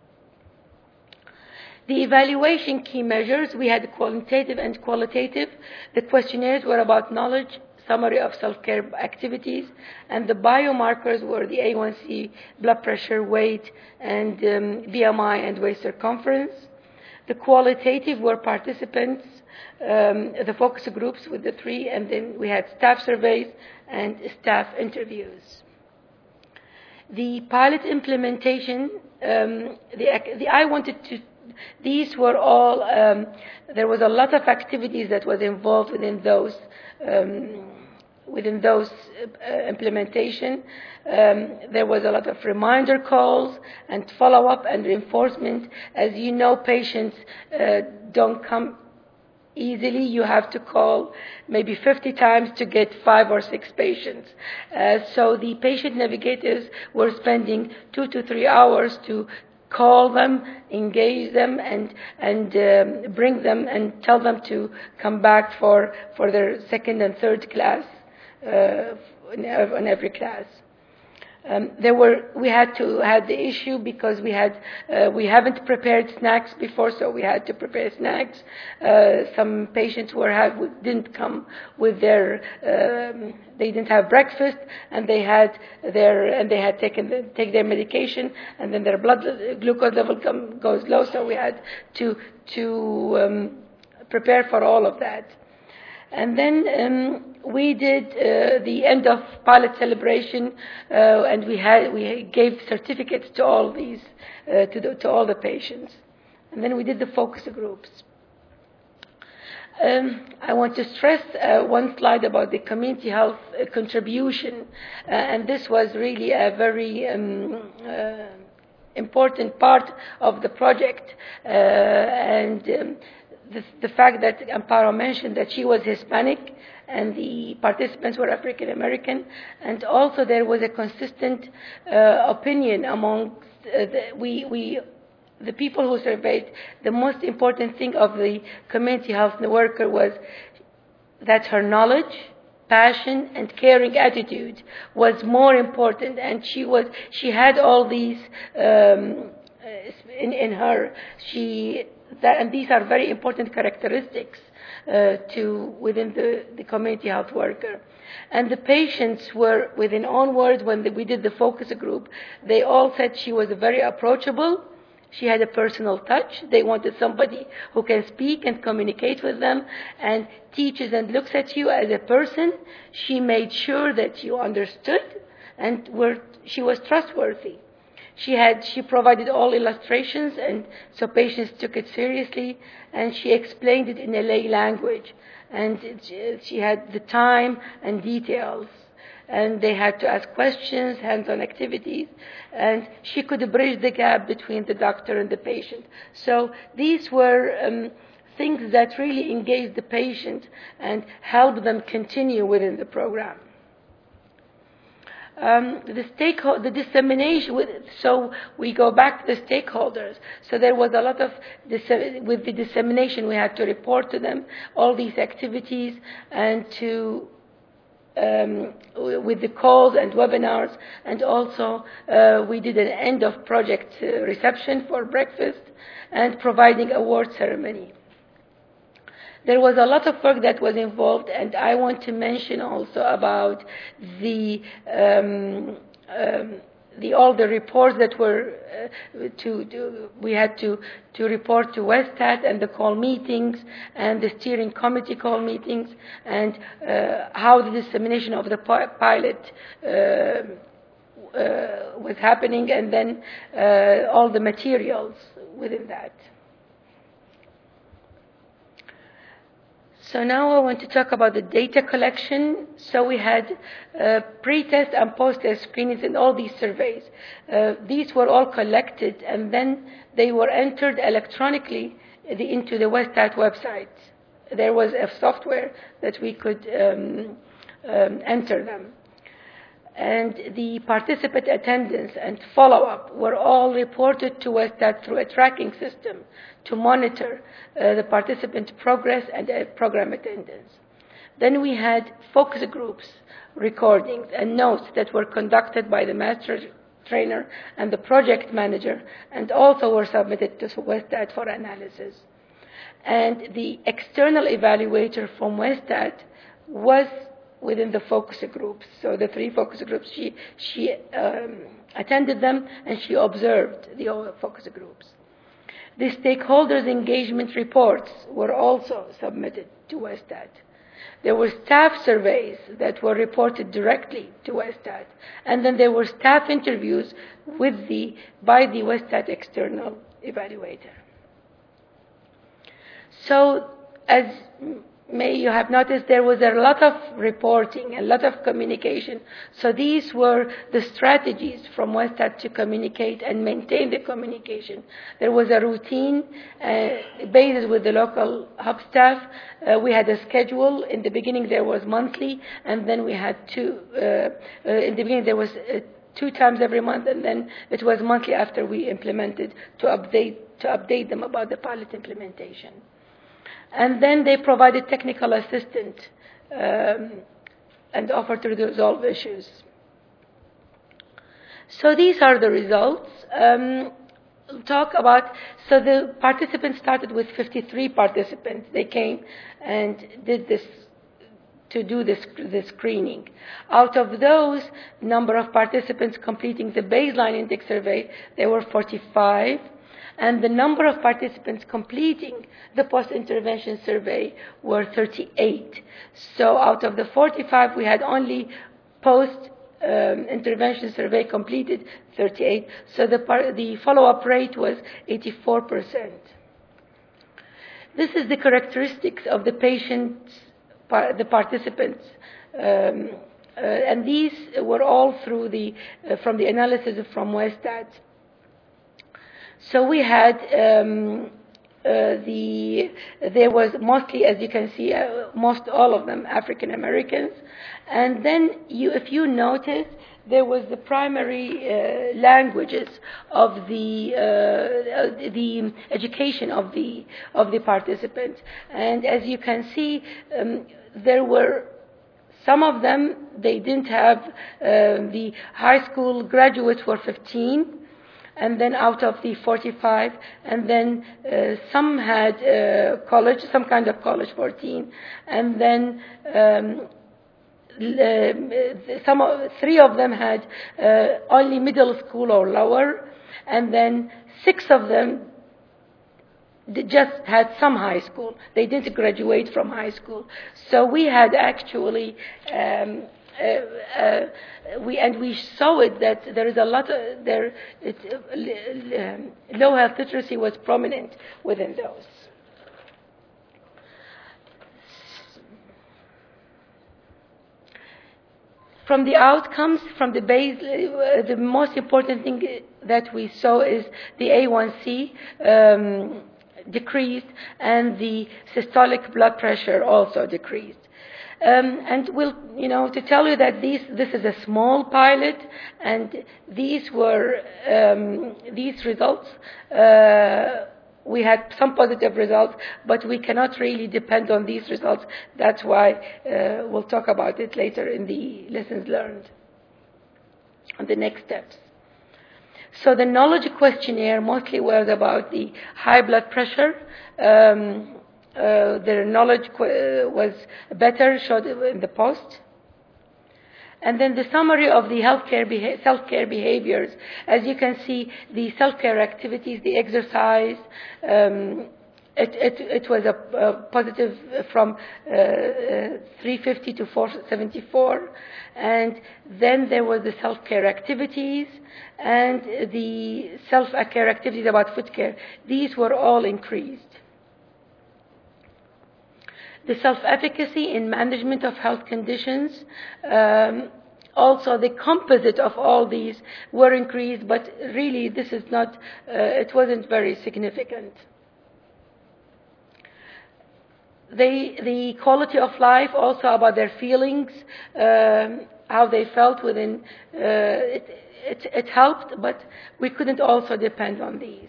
The evaluation key measures, we had quantitative and qualitative. The questionnaires were about knowledge, summary of self-care activities, and the biomarkers were the A one C, blood pressure, weight, and um, B M I and waist circumference. The qualitative were participants, um, the focus groups with the three, and then we had staff surveys and staff interviews. The pilot implementation, um, the, the, I wanted to, these were all, um, there was a lot of activities that was involved within those, um, within those uh, implementation. Um, there was a lot of reminder calls and follow-up and reinforcement. As you know, patients uh, don't come easily. You have to call maybe fifty times to get five or six patients. Uh, so the patient navigators were spending two to three hours to call them, engage them, and and um, bring them and tell them to come back for, for their second and third class uh, in, in every class. Um, there were we had to had the issue because we had uh, we haven't prepared snacks before, so we had to prepare snacks. Uh, some patients were have didn't come with their um, they didn't have breakfast, and they had their and they had taken the, take their medication, and then their blood glucose level come, goes low, so we had to to um, prepare for all of that. And then um, we did uh, the end of pilot celebration, uh, and we had we gave certificates to all these uh, to the, to all the patients. And then we did the focus groups. Um, I want to stress uh, one slide about the community health uh, contribution, uh, and this was really a very um, uh, important part of the project. Uh, and um, the, the fact that Amparo mentioned that she was Hispanic and the participants were African American, and also there was a consistent uh, opinion among uh, the, we we the people who surveyed. The most important thing of the community health worker was that her knowledge, passion, and caring attitude was more important, and she was she had all these um, in in her. She that, and these are very important characteristics uh, to within the, the community health worker. And the patients were, within own words, when the, we did the focus group, they all said she was very approachable. She had a personal touch. They wanted somebody who can speak and communicate with them and teaches and looks at you as a person. She made sure that you understood and were, she was trustworthy. She had, she provided all illustrations, and so patients took it seriously, and she explained it in a lay language. And it, she had the time and details. And they had to ask questions, hands-on activities, and she could bridge the gap between the doctor and the patient. So these were um, things that really engaged the patient and helped them continue within the program. Um, the stakeholder, the dissemination, with, so we go back to the stakeholders. So there was a lot of, with the dissemination, we had to report to them all these activities and to Um, with the calls and webinars, and also uh, we did an end of project uh, reception for breakfast and providing award ceremony. There was a lot of work that was involved, and I want to mention also about the um, um, the all the reports that were uh, to, to we had to to report to WESTAT and the call meetings and the steering committee call meetings, and uh, how the dissemination of the pilot uh, uh, was happening, and then uh, all the materials within that. So now I want to talk about the data collection. So we had uh, pre-test and post-test screenings in all these surveys. Uh, these were all collected, and then they were entered electronically into the WESTAT website. There was a software that we could um, um, enter them. And the participant attendance and follow-up were all reported to WESTAT through a tracking system to monitor uh, the participant progress and uh, program attendance. Then we had focus groups, recordings, and notes that were conducted by the master trainer and the project manager, and also were submitted to WESTAT for analysis. And the external evaluator from WESTAT was within the focus groups. So the three focus groups, she, she um, attended them, and she observed the focus groups. The stakeholders' engagement reports were also submitted to WESTAT. There were staff surveys that were reported directly to WESTAT, and then there were staff interviews with the, by the WESTAT external evaluator. So, as may you have noticed, there was a lot of reporting, a lot of communication. So these were the strategies from WESTAT to communicate and maintain the communication. There was a routine uh, based with the local hub staff. Uh, we had a schedule. In the beginning there was monthly, and then we had two. Uh, uh, in the beginning there was uh, two times every month, and then it was monthly after we implemented to update to update them about the pilot implementation. And then they provided technical assistance um, and offered to resolve issues. So these are the results. Um, talk about, so the participants started with fifty-three participants. They came and did this to do this, the screening. Out of those number of participants completing the baseline intake survey, there were forty-five. And the number of participants completing the post-intervention survey were thirty-eight. So out of the forty-five, we had only post-intervention um, survey completed thirty-eight. So the, par- the follow-up rate was eighty-four percent. This is the characteristics of the patients, par- the participants. Um, uh, and these were all through the, uh, from the analysis from WESTAT. So we had um, uh, the there was mostly, as you can see, uh, most all of them African Americans, and then you, if you notice, there was the primary uh, languages of the uh, the education of the of the participants, and as you can see, um, there were. Some of them, they didn't have, uh, the high school graduates were fifteen, and then out of the forty-five, and then uh, some had uh, college, some kind of college, fourteen, and then um, uh, some, three of them had uh, only middle school or lower, and then six of them they just had some high school. They didn't graduate from high school. So we had actually, um, uh, uh, we and we saw it that there is a lot of, there, it, uh, low health literacy was prominent within those. From the outcomes, from the base, uh, the most important thing that we saw is the A one C um, decreased, and the systolic blood pressure also decreased. Um, and we'll, you know, to tell you that these, this is a small pilot, and these were um, these results. Uh, we had some positive results, but we cannot really depend on these results. That's why uh, we'll talk about it later in the lessons learned on the next steps. So the knowledge questionnaire mostly was about the high blood pressure. Um, uh, their knowledge qu- was better, showed in the post. And then the summary of the healthcare beha- self-care behaviors. As you can see, the self-care activities, the exercise, um, it, it, it was a, a positive from uh, uh, three fifty to four seventy-four. And then there was the self-care activities and the self-care activities about foot care. These were all increased. The self-efficacy in management of health conditions, um, also the composite of all these were increased, but really this is not, uh, it wasn't very significant. They, the quality of life, also about their feelings, um, how they felt within, uh, it, it, it helped, but we couldn't also depend on these.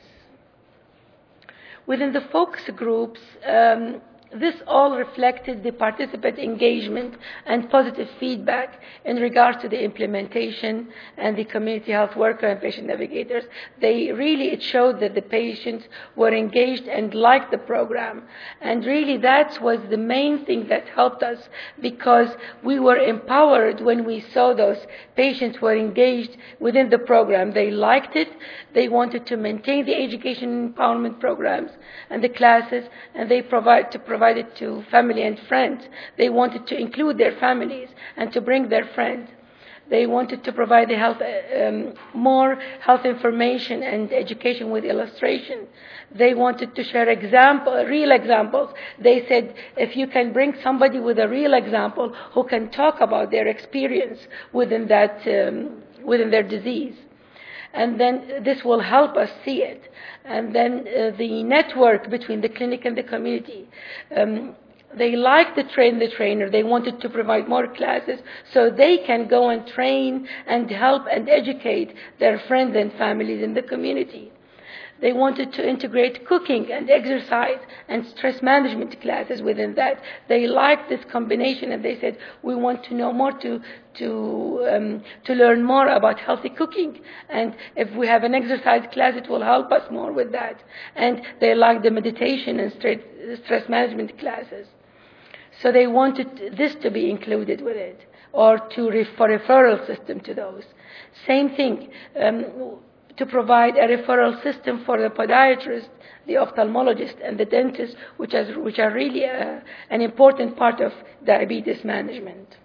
Within the focus groups, um, this all reflected the participant engagement and positive feedback in regards to the implementation and the community health worker and patient navigators. They really, it showed that the patients were engaged and liked the program. And really that was the main thing that helped us, because we were empowered when we saw those patients were engaged within the program. They liked it. They wanted to maintain the education empowerment programs and the classes, and they provide to provide it to family and friends. They wanted to include their families and to bring their friends. They wanted to provide the health, um, more health information and education with illustration. They wanted to share example, real examples. They said, if you can bring somebody with a real example who can talk about their experience within that, um, within their disease, and then this will help us see it. And then uh, the network between the clinic and the community. Um, they liked the train the trainer. They wanted to provide more classes so they can go and train and help and educate their friends and families in the community. They wanted to integrate cooking and exercise and stress management classes within that. They liked this combination, and they said, we want to know more to to um, to learn more about healthy cooking. And if we have an exercise class, it will help us more with that. And they liked the meditation and stress management classes. So they wanted this to be included with it, or to refer referral system to those. Same thing. Um, to provide a referral system for the podiatrist, the ophthalmologist, and the dentist, which, is, which are really a, an important part of diabetes management.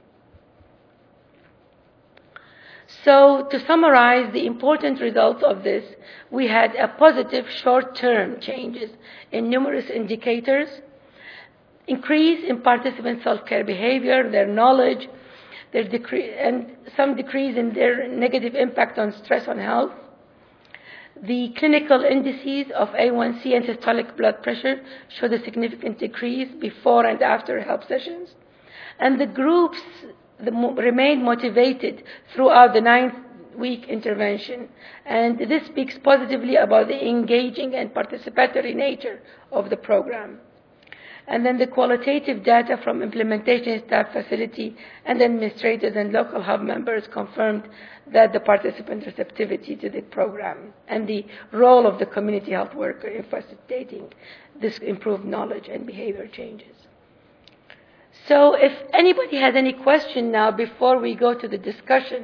So to summarize the important results of this, we had a positive short-term changes in numerous indicators, increase in participant self-care behavior, their knowledge, their decrease, and some decrease in their negative impact on stress on health. The clinical indices of A one C and systolic blood pressure showed a significant decrease before and after help sessions. And the groups the, remained motivated throughout the nine-week intervention. And this speaks positively about the engaging and participatory nature of the program. And then the qualitative data from implementation staff, facility, and administrators and local hub members confirmed that the participant receptivity to the program and the role of the community health worker in facilitating this improved knowledge and behavior changes. So if anybody has any question now before we go to the discussion,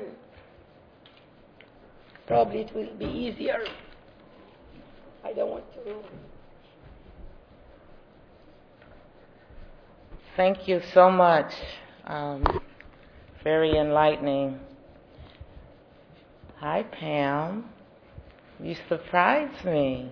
probably it will be easier. I don't want to...
Thank you so much. Um, very enlightening. Hi, Pam. You surprised me.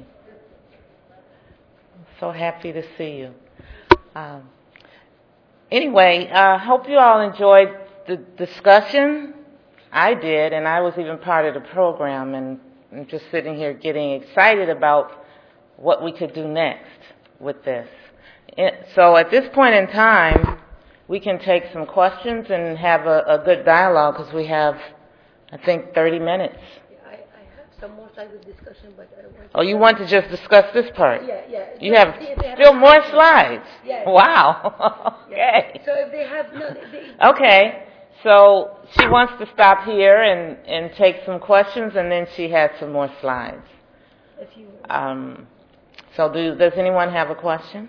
I'm so happy to see you. Um, anyway, I uh, hope you all enjoyed the discussion. I did, and I was even part of the program, and I'm just sitting here getting excited about what we could do next with this. So at this point in time, we can take some questions and have a, a good dialogue because we have, I think, thirty minutes.
Yeah, I, I have some more slides of discussion, but I don't want to...
Oh, you want to just discuss this part?
Yeah, yeah.
You have
have
still more questions. Slides?
Yeah.
Wow. Okay.
Yeah. So if they have... No, they,
okay. So she wants to stop here and, and take some questions, and then she has some more slides.
If you...
Um, so do, does anyone have a question?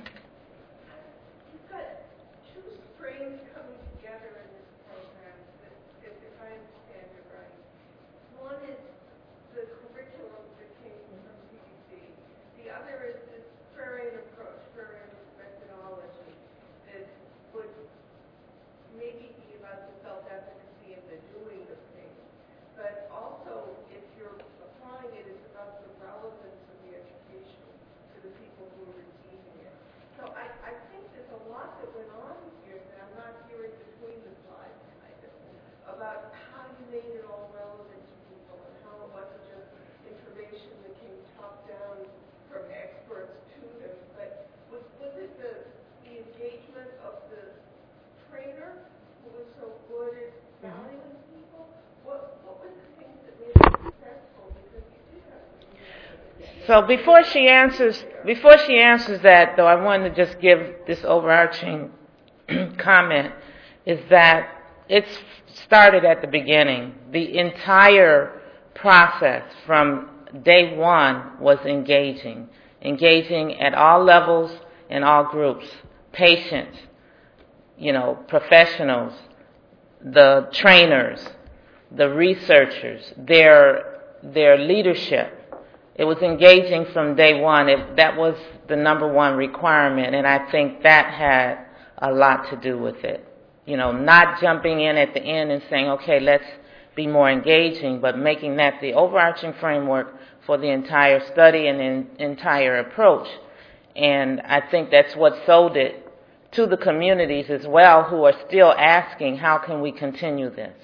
So before she answers, before she answers that, though, I wanted to just give this overarching comment, is that it's started at the beginning. The entire process from day one was engaging, engaging at all levels and all groups, patients, you know, professionals, the trainers, the researchers, their their leadership. It was engaging from day one. It, that was the number one requirement, and I think that had a lot to do with it. You know, not jumping in at the end and saying, okay, let's be more engaging, but making that the overarching framework for the entire study and the entire approach. And I think that's what sold it to the communities as well, who are still asking, how can we continue this?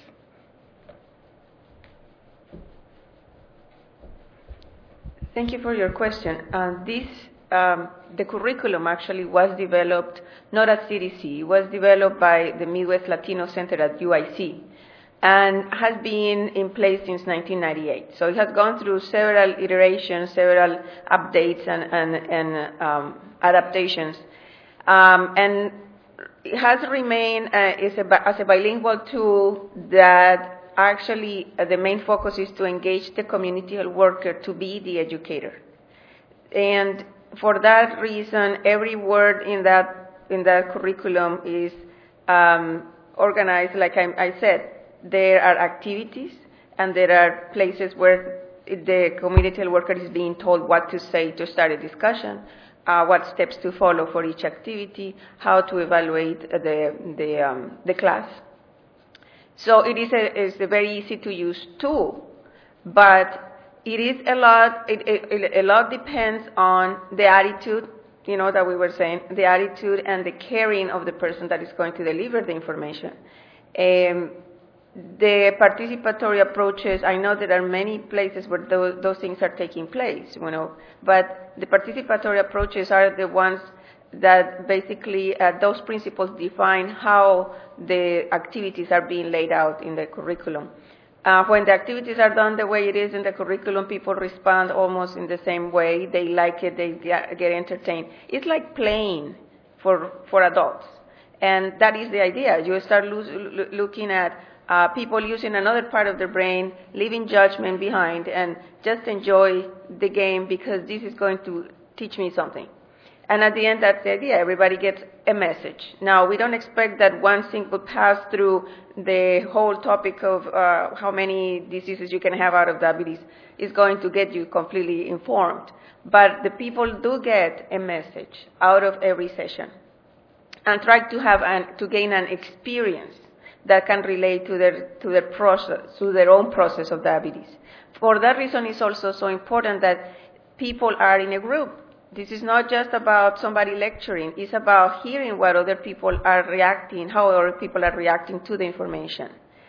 Thank you for your question. Uh, this, um, the curriculum actually was developed not at C D C. It was developed by the Midwest Latino Center at U I C and has been in place since nineteen ninety-eight. So it has gone through several iterations, several updates and, and, and um, adaptations. Um, and it has remained uh, as, a, as a bilingual tool that actually, uh, the main focus is to engage the community health worker to be the educator. And for that reason, every word in that in that curriculum is um, organized, like I, I said, there are activities and there are places where the community health worker is being told what to say to start a discussion, uh, what steps to follow for each activity, how to evaluate the, the, um, the class. So it is a, it's a very easy to use tool, but it is a lot, it, it, a lot depends on the attitude, you know, that we were saying, the attitude and the caring of the person that is going to deliver the information. Um, the participatory approaches, I know there are many places where those, those things are taking place, you know, but the participatory approaches are the ones that basically uh, those principles define how the activities are being laid out in the curriculum. Uh, when the activities are done the way it is in the curriculum, people respond almost in the same way. They like it, they get, get entertained. It's like playing for, for adults. And that is the idea. You start lo- lo- looking at uh, people using another part of their brain, leaving judgment behind, and just enjoy the game because this is going to teach me something. And at the end, that's the idea. Everybody gets a message. Now, we don't expect that one single pass through the whole topic of uh, how many diseases you can have out of diabetes is going to get you completely informed. But the people do get a message out of every session and try to have an, to gain an experience that can relate to their, to their process, to their own process of diabetes. For that reason, it's also so important that people are in a group. This is not just about somebody lecturing. It's about hearing what other people are reacting, how other people are reacting to the information.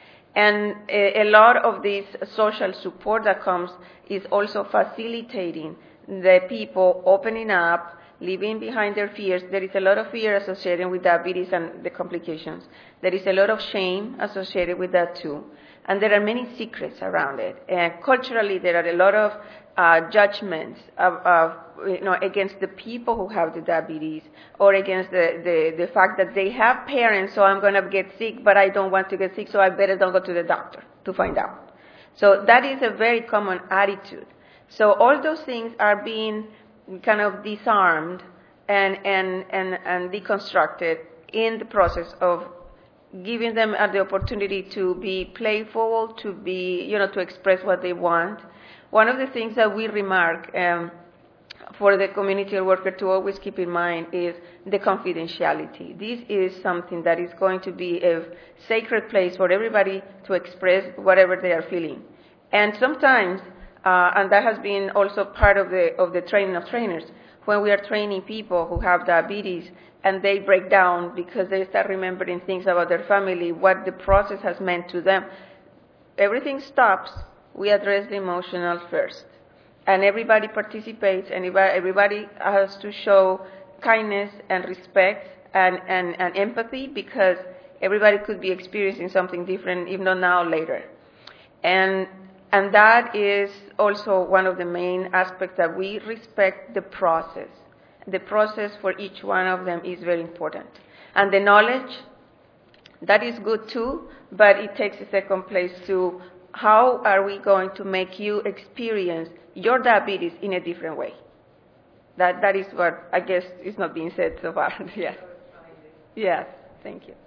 And a, a lot of this social support that comes is also facilitating the people opening up, leaving behind their fears. There is a lot of fear associated with diabetes and the complications. There is a lot of shame associated with that too. And there are many secrets around it. And culturally, there are a lot of uh, judgments of, of, you know, against the people who have the diabetes, or against the, the, the fact that they have parents, so I'm going to get sick, but I don't want to get sick, so I better don't go to the doctor to find out. So that is a very common attitude. So all those things are being kind of disarmed and, and, and, and deconstructed in the process of giving them uh, the opportunity to be playful, to be, you know, to express what they want. One of the things that we remark um, for the community worker to always keep in mind is the confidentiality. This is something that is going to be a sacred place for everybody to express whatever they are feeling. And sometimes, uh, and that has been also part of the of the training of trainers, when we are training people who have diabetes and they break down because they start remembering things about their family, what the process has meant to them, everything stops. We address the emotional first. And everybody participates, and everybody has to show kindness and respect and, and, and empathy, because everybody could be experiencing something different, if not now, later. And, and that is also one of the main aspects, that we respect the process. The process for each one of them is very important. And the knowledge, that is good too, but it takes a second place to how are we going to make you experience your diabetes in a different way. That that is what I guess is not being said so far. Yes. Yes. Thank you.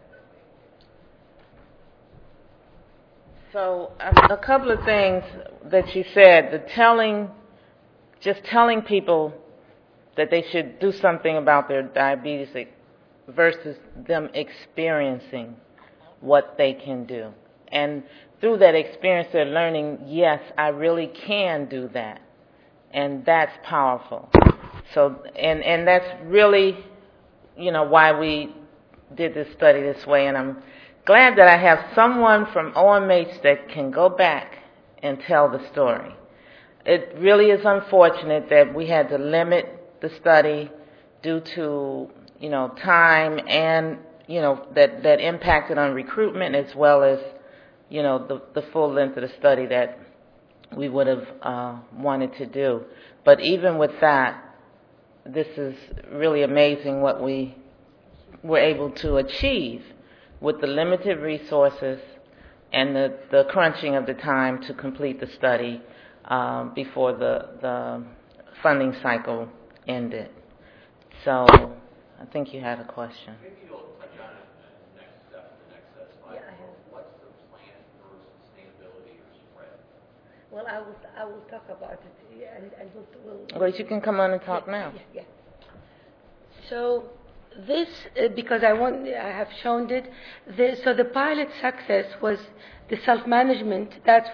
So a, a couple of things that you said, the telling, just telling people that they should do something about their diabetes versus them experiencing what they can do. And through that experience, they're learning, yes, I really can do that. And that's powerful. So, and, and that's really, you know, why we did this study this way. And I'm glad that I have someone from O M H that can go back and tell the story. It really is unfortunate that we had to limit the study due to, you know, time and, you know, that, that impacted on recruitment, as well as, you know, the, the full length of the study that we would have uh, wanted to do. But even with that, this is really amazing what we were able to achieve with the limited resources and the, the crunching of the time to complete the study um, before the, the funding cycle ended. So I think you had a question.
Maybe you'll touch on it in the next step, the next uh, slide.
Yeah, I have.
What's the plan for sustainability or spread?
Well, I will I will talk about it, and, and we'll, we'll.
Well, you can come on and talk
yeah,
now.
Yeah, yeah. So this, uh, because I want, I have shown it. The, so the pilot success was the self-management. That's what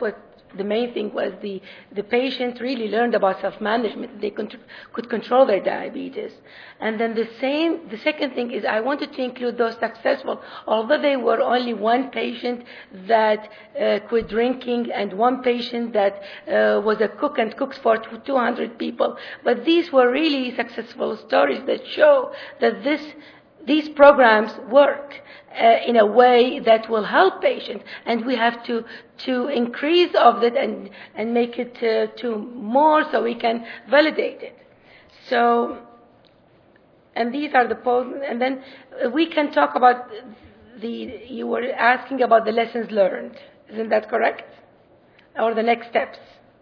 the main thing was the, the patient really learned about self-management. They could, could control their diabetes. And then the same, the second thing is I wanted to include those successful, although they were only one patient that uh, quit drinking and one patient that uh, was a cook and cooks for two hundred people. But these were really successful stories that show that this these programs work uh, in a way that will help patients, and we have to to increase of it and and make it uh, to more so we can validate it. So, and these are the posts, and then we can talk about the. You were asking about the lessons learned, isn't that correct? Or the next steps?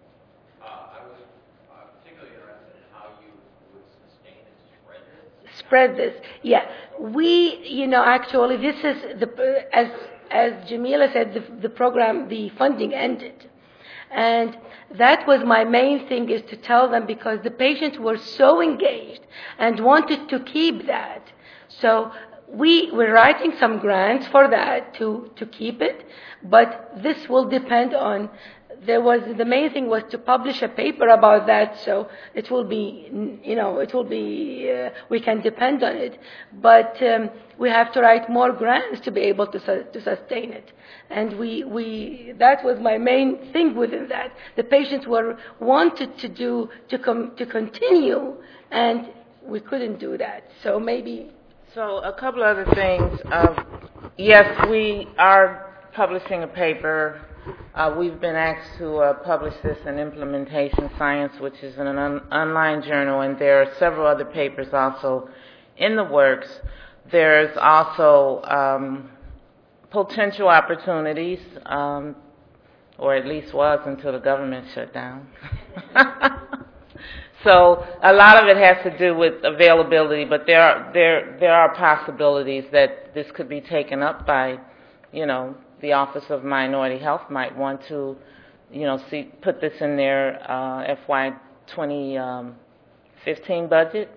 Spread this, yeah. We, you know, actually, this is the as as Jamila said, the, the program, the funding ended, and that was my main thing, is to tell them, because the patients were so engaged and wanted to keep that. So we were writing some grants for that to to keep it, but this will depend on. There was the main thing was to publish a paper about that, so it will be, you know, it will be, uh, we can depend on it. But um, we have to write more grants to be able to su- to sustain it. And we we that was my main thing within that. The patients were wanted to do to com- to continue, and we couldn't do that. So maybe.
So a couple other things. Uh, yes, we are publishing a paper. Uh, we've been asked to uh, publish this in Implementation Science, which is an un- online journal, and there are several other papers also in the works. There's also um, potential opportunities, um, or at least was until the government shut down. So a lot of it has to do with availability, but there are, there there are possibilities that this could be taken up by, you know, the Office of Minority Health might want to, you know, see put this in their uh, F Y twenty fifteen budget,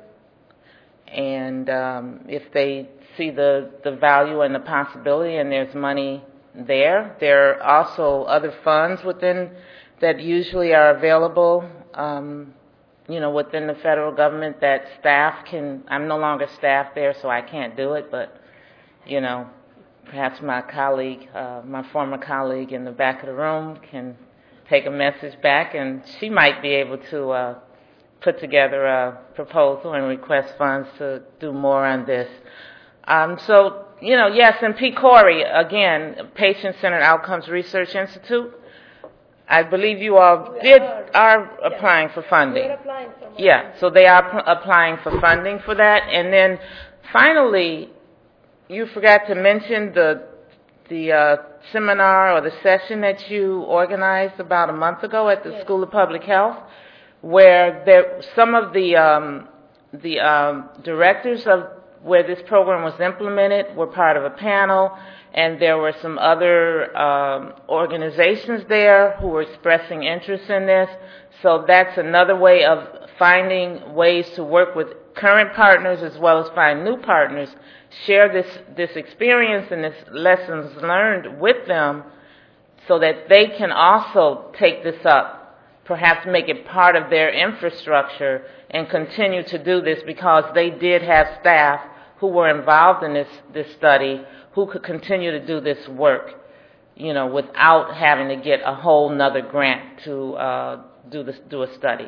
and um, if they see the, the value and the possibility, and there's money there, there are also other funds within that usually are available, um, you know, within the federal government that staff can. I'm no longer staff there, so I can't do it, but you know. Perhaps my colleague, uh, my former colleague in the back of the room can take a message back, and she might be able to uh, put together a proposal and request funds to do more on this. Um, so, you know, yes, and P. Corey, again, Patient-Centered Outcomes Research Institute, I believe you all
we
did
are,
are
yes.
applying for funding.
We're applying for more.
Yeah, so they are p- applying for funding for that. And then finally, you forgot to mention the the uh, seminar or the session that you organized about a month ago at the
yes.
School of Public Health, where there some of the um, the um, directors of where this program was implemented were part of a panel, and there were some other um, organizations there who were expressing interest in this. So that's another way of finding ways to work with current partners as well as find new partners. Share this, this experience and this lessons learned with them so that they can also take this up, perhaps make it part of their infrastructure and continue to do this, because they did have staff who were involved in this, this study who could continue to do this work, you know, without having to get a whole nother grant to uh, do this, do a study.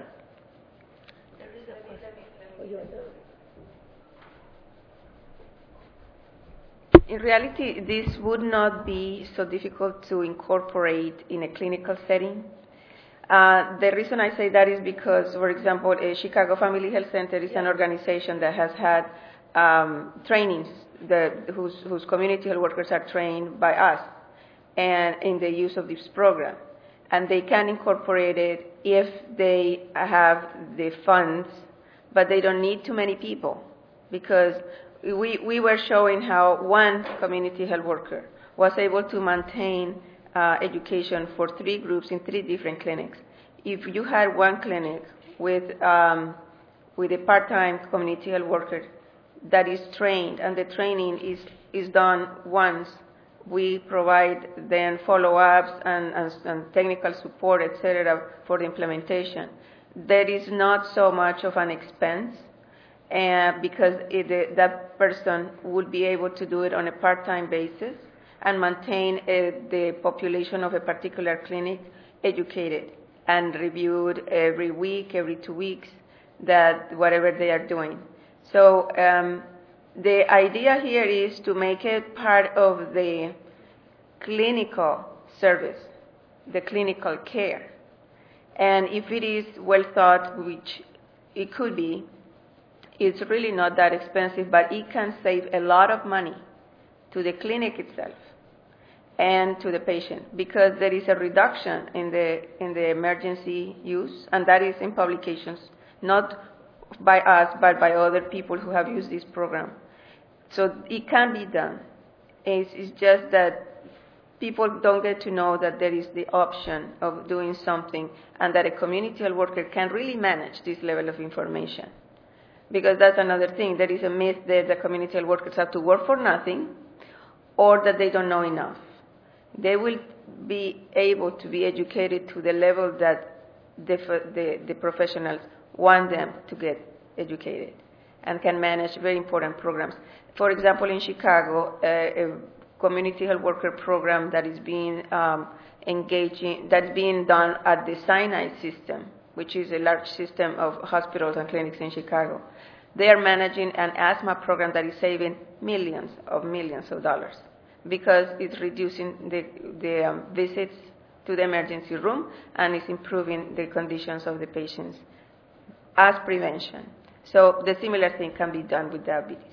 In reality, this would not be so difficult to incorporate in a clinical setting. Uh, the reason I say that is because, for example, a Chicago Family Health Center is an organization that has had um, trainings that, whose, whose community health workers are trained by us and in the use of this program. And they can incorporate it if they have the funds, but they don't need too many people, because We, we were showing how one community health worker was able to maintain uh, education for three groups in three different clinics. If you had one clinic with, um, with a part-time community health worker that is trained, and the training is, is done once we provide then follow-ups and, and, and technical support, et cetera, for the implementation. There is not so much of an expense uh, because it, that person would be able to do it on a part-time basis and maintain uh, the population of a particular clinic educated and reviewed every week, every two weeks, that whatever they are doing. So um, the idea here is to make it part of the clinical service, the clinical care. And if it is well thought, which it could be, it's really not that expensive, but it can save a lot of money to the clinic itself and to the patient, because there is a reduction in the in the emergency use, and that is in publications, not by us, but by other people who have used this program. So it can be done. It's, it's just that people don't get to know that there is the option of doing something and that a community health worker can really manage this level of information. Because that's another thing. There is a myth that the community health workers have to work for nothing or that they don't know enough. They will be able to be educated to the level that the, the, the professionals want them to get educated and can manage very important programs. For example, in Chicago, uh, a community health worker program that is being um, engaging, that's being done at the Sinai system, which is a large system of hospitals and clinics in Chicago. They are managing an asthma program that is saving millions of millions of dollars because it's reducing the, the um, visits to the emergency room and it's improving the conditions of the patients as prevention. So the similar thing can be done with diabetes.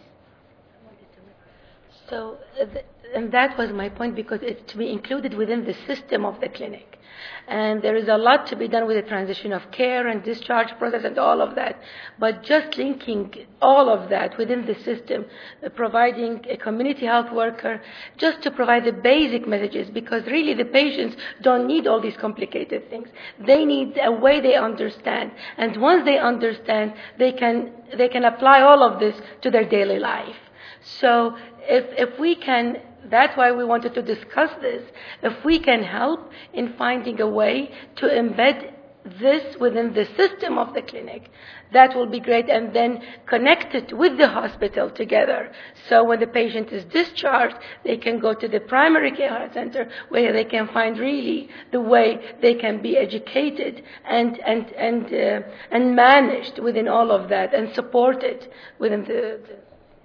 So, uh, th- and that was my point, because it's to be included within the system of the clinic. And there is a lot to be done with the transition of care and discharge process and all of that. But just linking all of that within the system, uh, providing a community health worker just to provide the basic messages, because really the patients don't need all these complicated things. They need a way they understand. And once they understand, they can, they can apply all of this to their daily life. So if if we can, that's why we wanted to discuss this, if we can help in finding a way to embed this within the system of the clinic, that will be great, and then connect it with the hospital together. So when the patient is discharged, they can go to the primary care center where they can find really the way they can be educated and and and uh, and managed within all of that and supported within the, the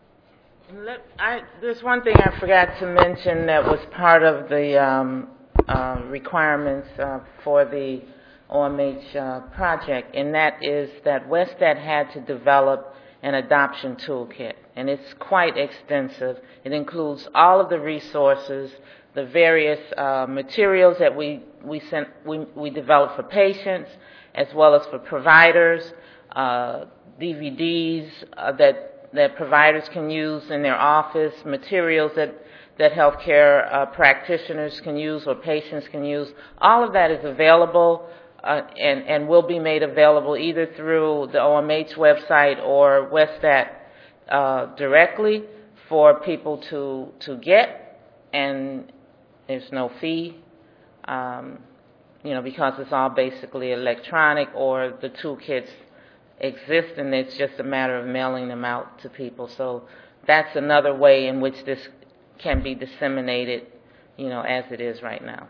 Let, I, there's one thing I forgot to mention that was part of the um, uh, requirements uh, for the O M H uh, project, and that is that WestStat had to develop an adoption toolkit, and it's quite extensive. It includes all of the resources, the various uh, materials that we we sent we, we developed for patients as well as for providers, uh, D V Ds uh, that. that providers can use in their office, materials that, that healthcare uh, practitioners can use or patients can use. All of that is available uh, and, and will be made available either through the O M H website or WestStat uh, directly for people to, to get, and there's no fee, um, you know, because it's all basically electronic, or the toolkits exist, and it's just a matter of mailing them out to people. So that's another way in which this can be disseminated, you know, as it is right now.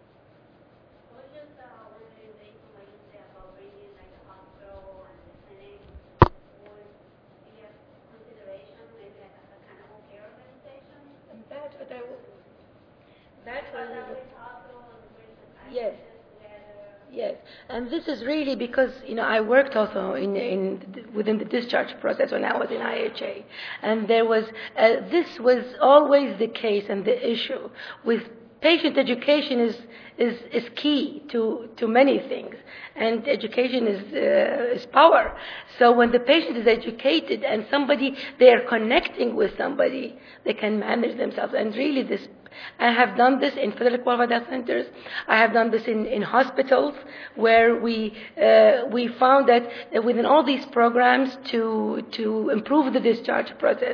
What is uh, one of the things when you say about bringing like the hospital and the clinic, would be a consideration, maybe like a, a kind of home care organization?
That's what I would. That's what I would.
Hospital and the
Yes. Yes, and this is really because, you know, I worked also in, in within the discharge process when I was in I H A, and there was uh, this was always the case, and the issue with patient education is is is key to to many things, and education is uh, is power. So when the patient is educated and somebody they are connecting with somebody, they can manage themselves, and really this. I have done this in federally qualified health centers. I have done this in, in hospitals where we uh, we found that within all these programs to to improve the discharge process,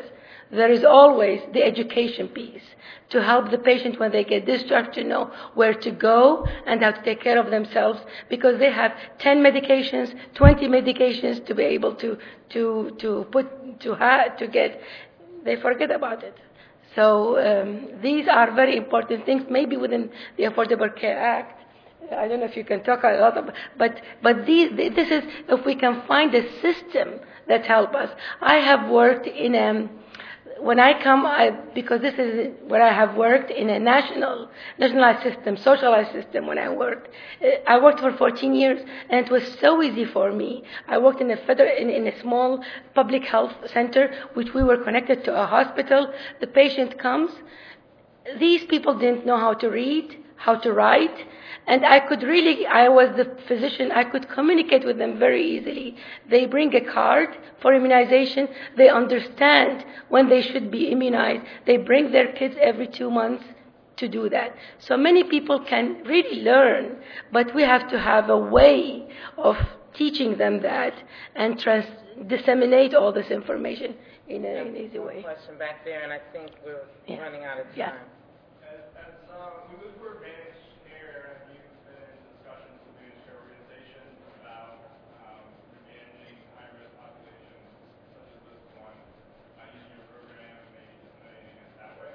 there is always the education piece to help the patient when they get discharged to know where to go and how to take care of themselves, because they have ten medications, twenty medications to be able to to to put to ha- to get. They forget about it. So um, these are very important things. Maybe within the Affordable Care Act, I don't know if you can talk a lot about, but but these, this is if we can find a system that help us. I have worked in a when I come I, because this is where I have worked in a national nationalized system, socialized system. When I worked, I worked for fourteen years, and it was so easy for me. I worked in a federal in, in a small public health center, which we were connected to a hospital. The patient comes. These people didn't know how to read, how to write, and I could really, I was the physician, I could communicate with them very easily. They bring a card for immunization. They understand when they should be immunized. They bring their kids every two months to do that. So many people can really learn, but we have to have a way of teaching them that and trans- disseminate all this information in a- an easy way.
Question back there, and I think we're
Yeah.
running out of time.
Yeah.
As, as uh, we move toward managed care, have you been in discussions with managed care organizations about um, managing high-risk populations such as this one, uh, using your program and maybe disseminating it that way?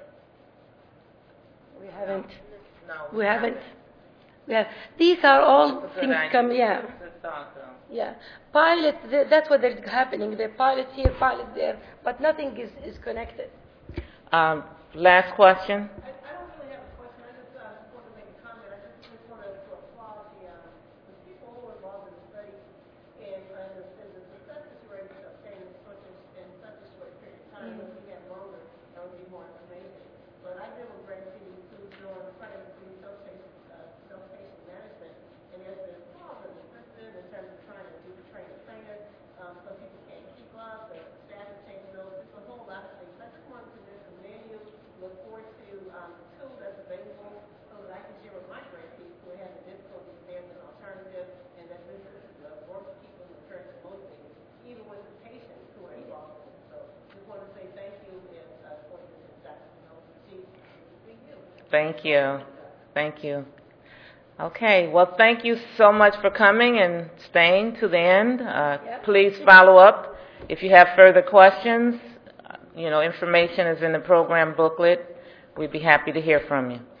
We haven't.
No,
We haven't. We have. These are all
That's a good
things
idea.
come. Yeah.
Good thought, though.
Yeah. Pilot. th- That's what is happening. The pilot here, pilot there, but nothing is, is connected.
Um, last question.
I, I don't really have a question. I just uh, want to make a comment. I just, just wanted to applaud the, um, the people who were involved in the study and, uh, the, and the success that you were able to obtain in such a, in such a short period of time. Mm-hmm. If we had longer, that would be more amazing. But I give a great to you who's doing trying to do self-patient, uh, self-patient management, and there's been flaws in the system in terms of trying to do train the trainer. Um, some people can't keep up. The staff is taking notes. It's a whole lot of things. I just wanted to just commend you. Look forward to um, the tool that's available so that I can share with my grantees who are having difficulty there's an alternative, and that this is the work of people who are trying to motivate, even with the patients who are involved in it. So just want to say thank you and uh, for your success. You know, see, see you.
Thank you. Thank you. Okay. Well, thank you so much for coming and staying to the end. Uh,
Yeah.
Please follow up if you have further questions. Uh, You know, information is in the program booklet. We'd be happy to hear from you.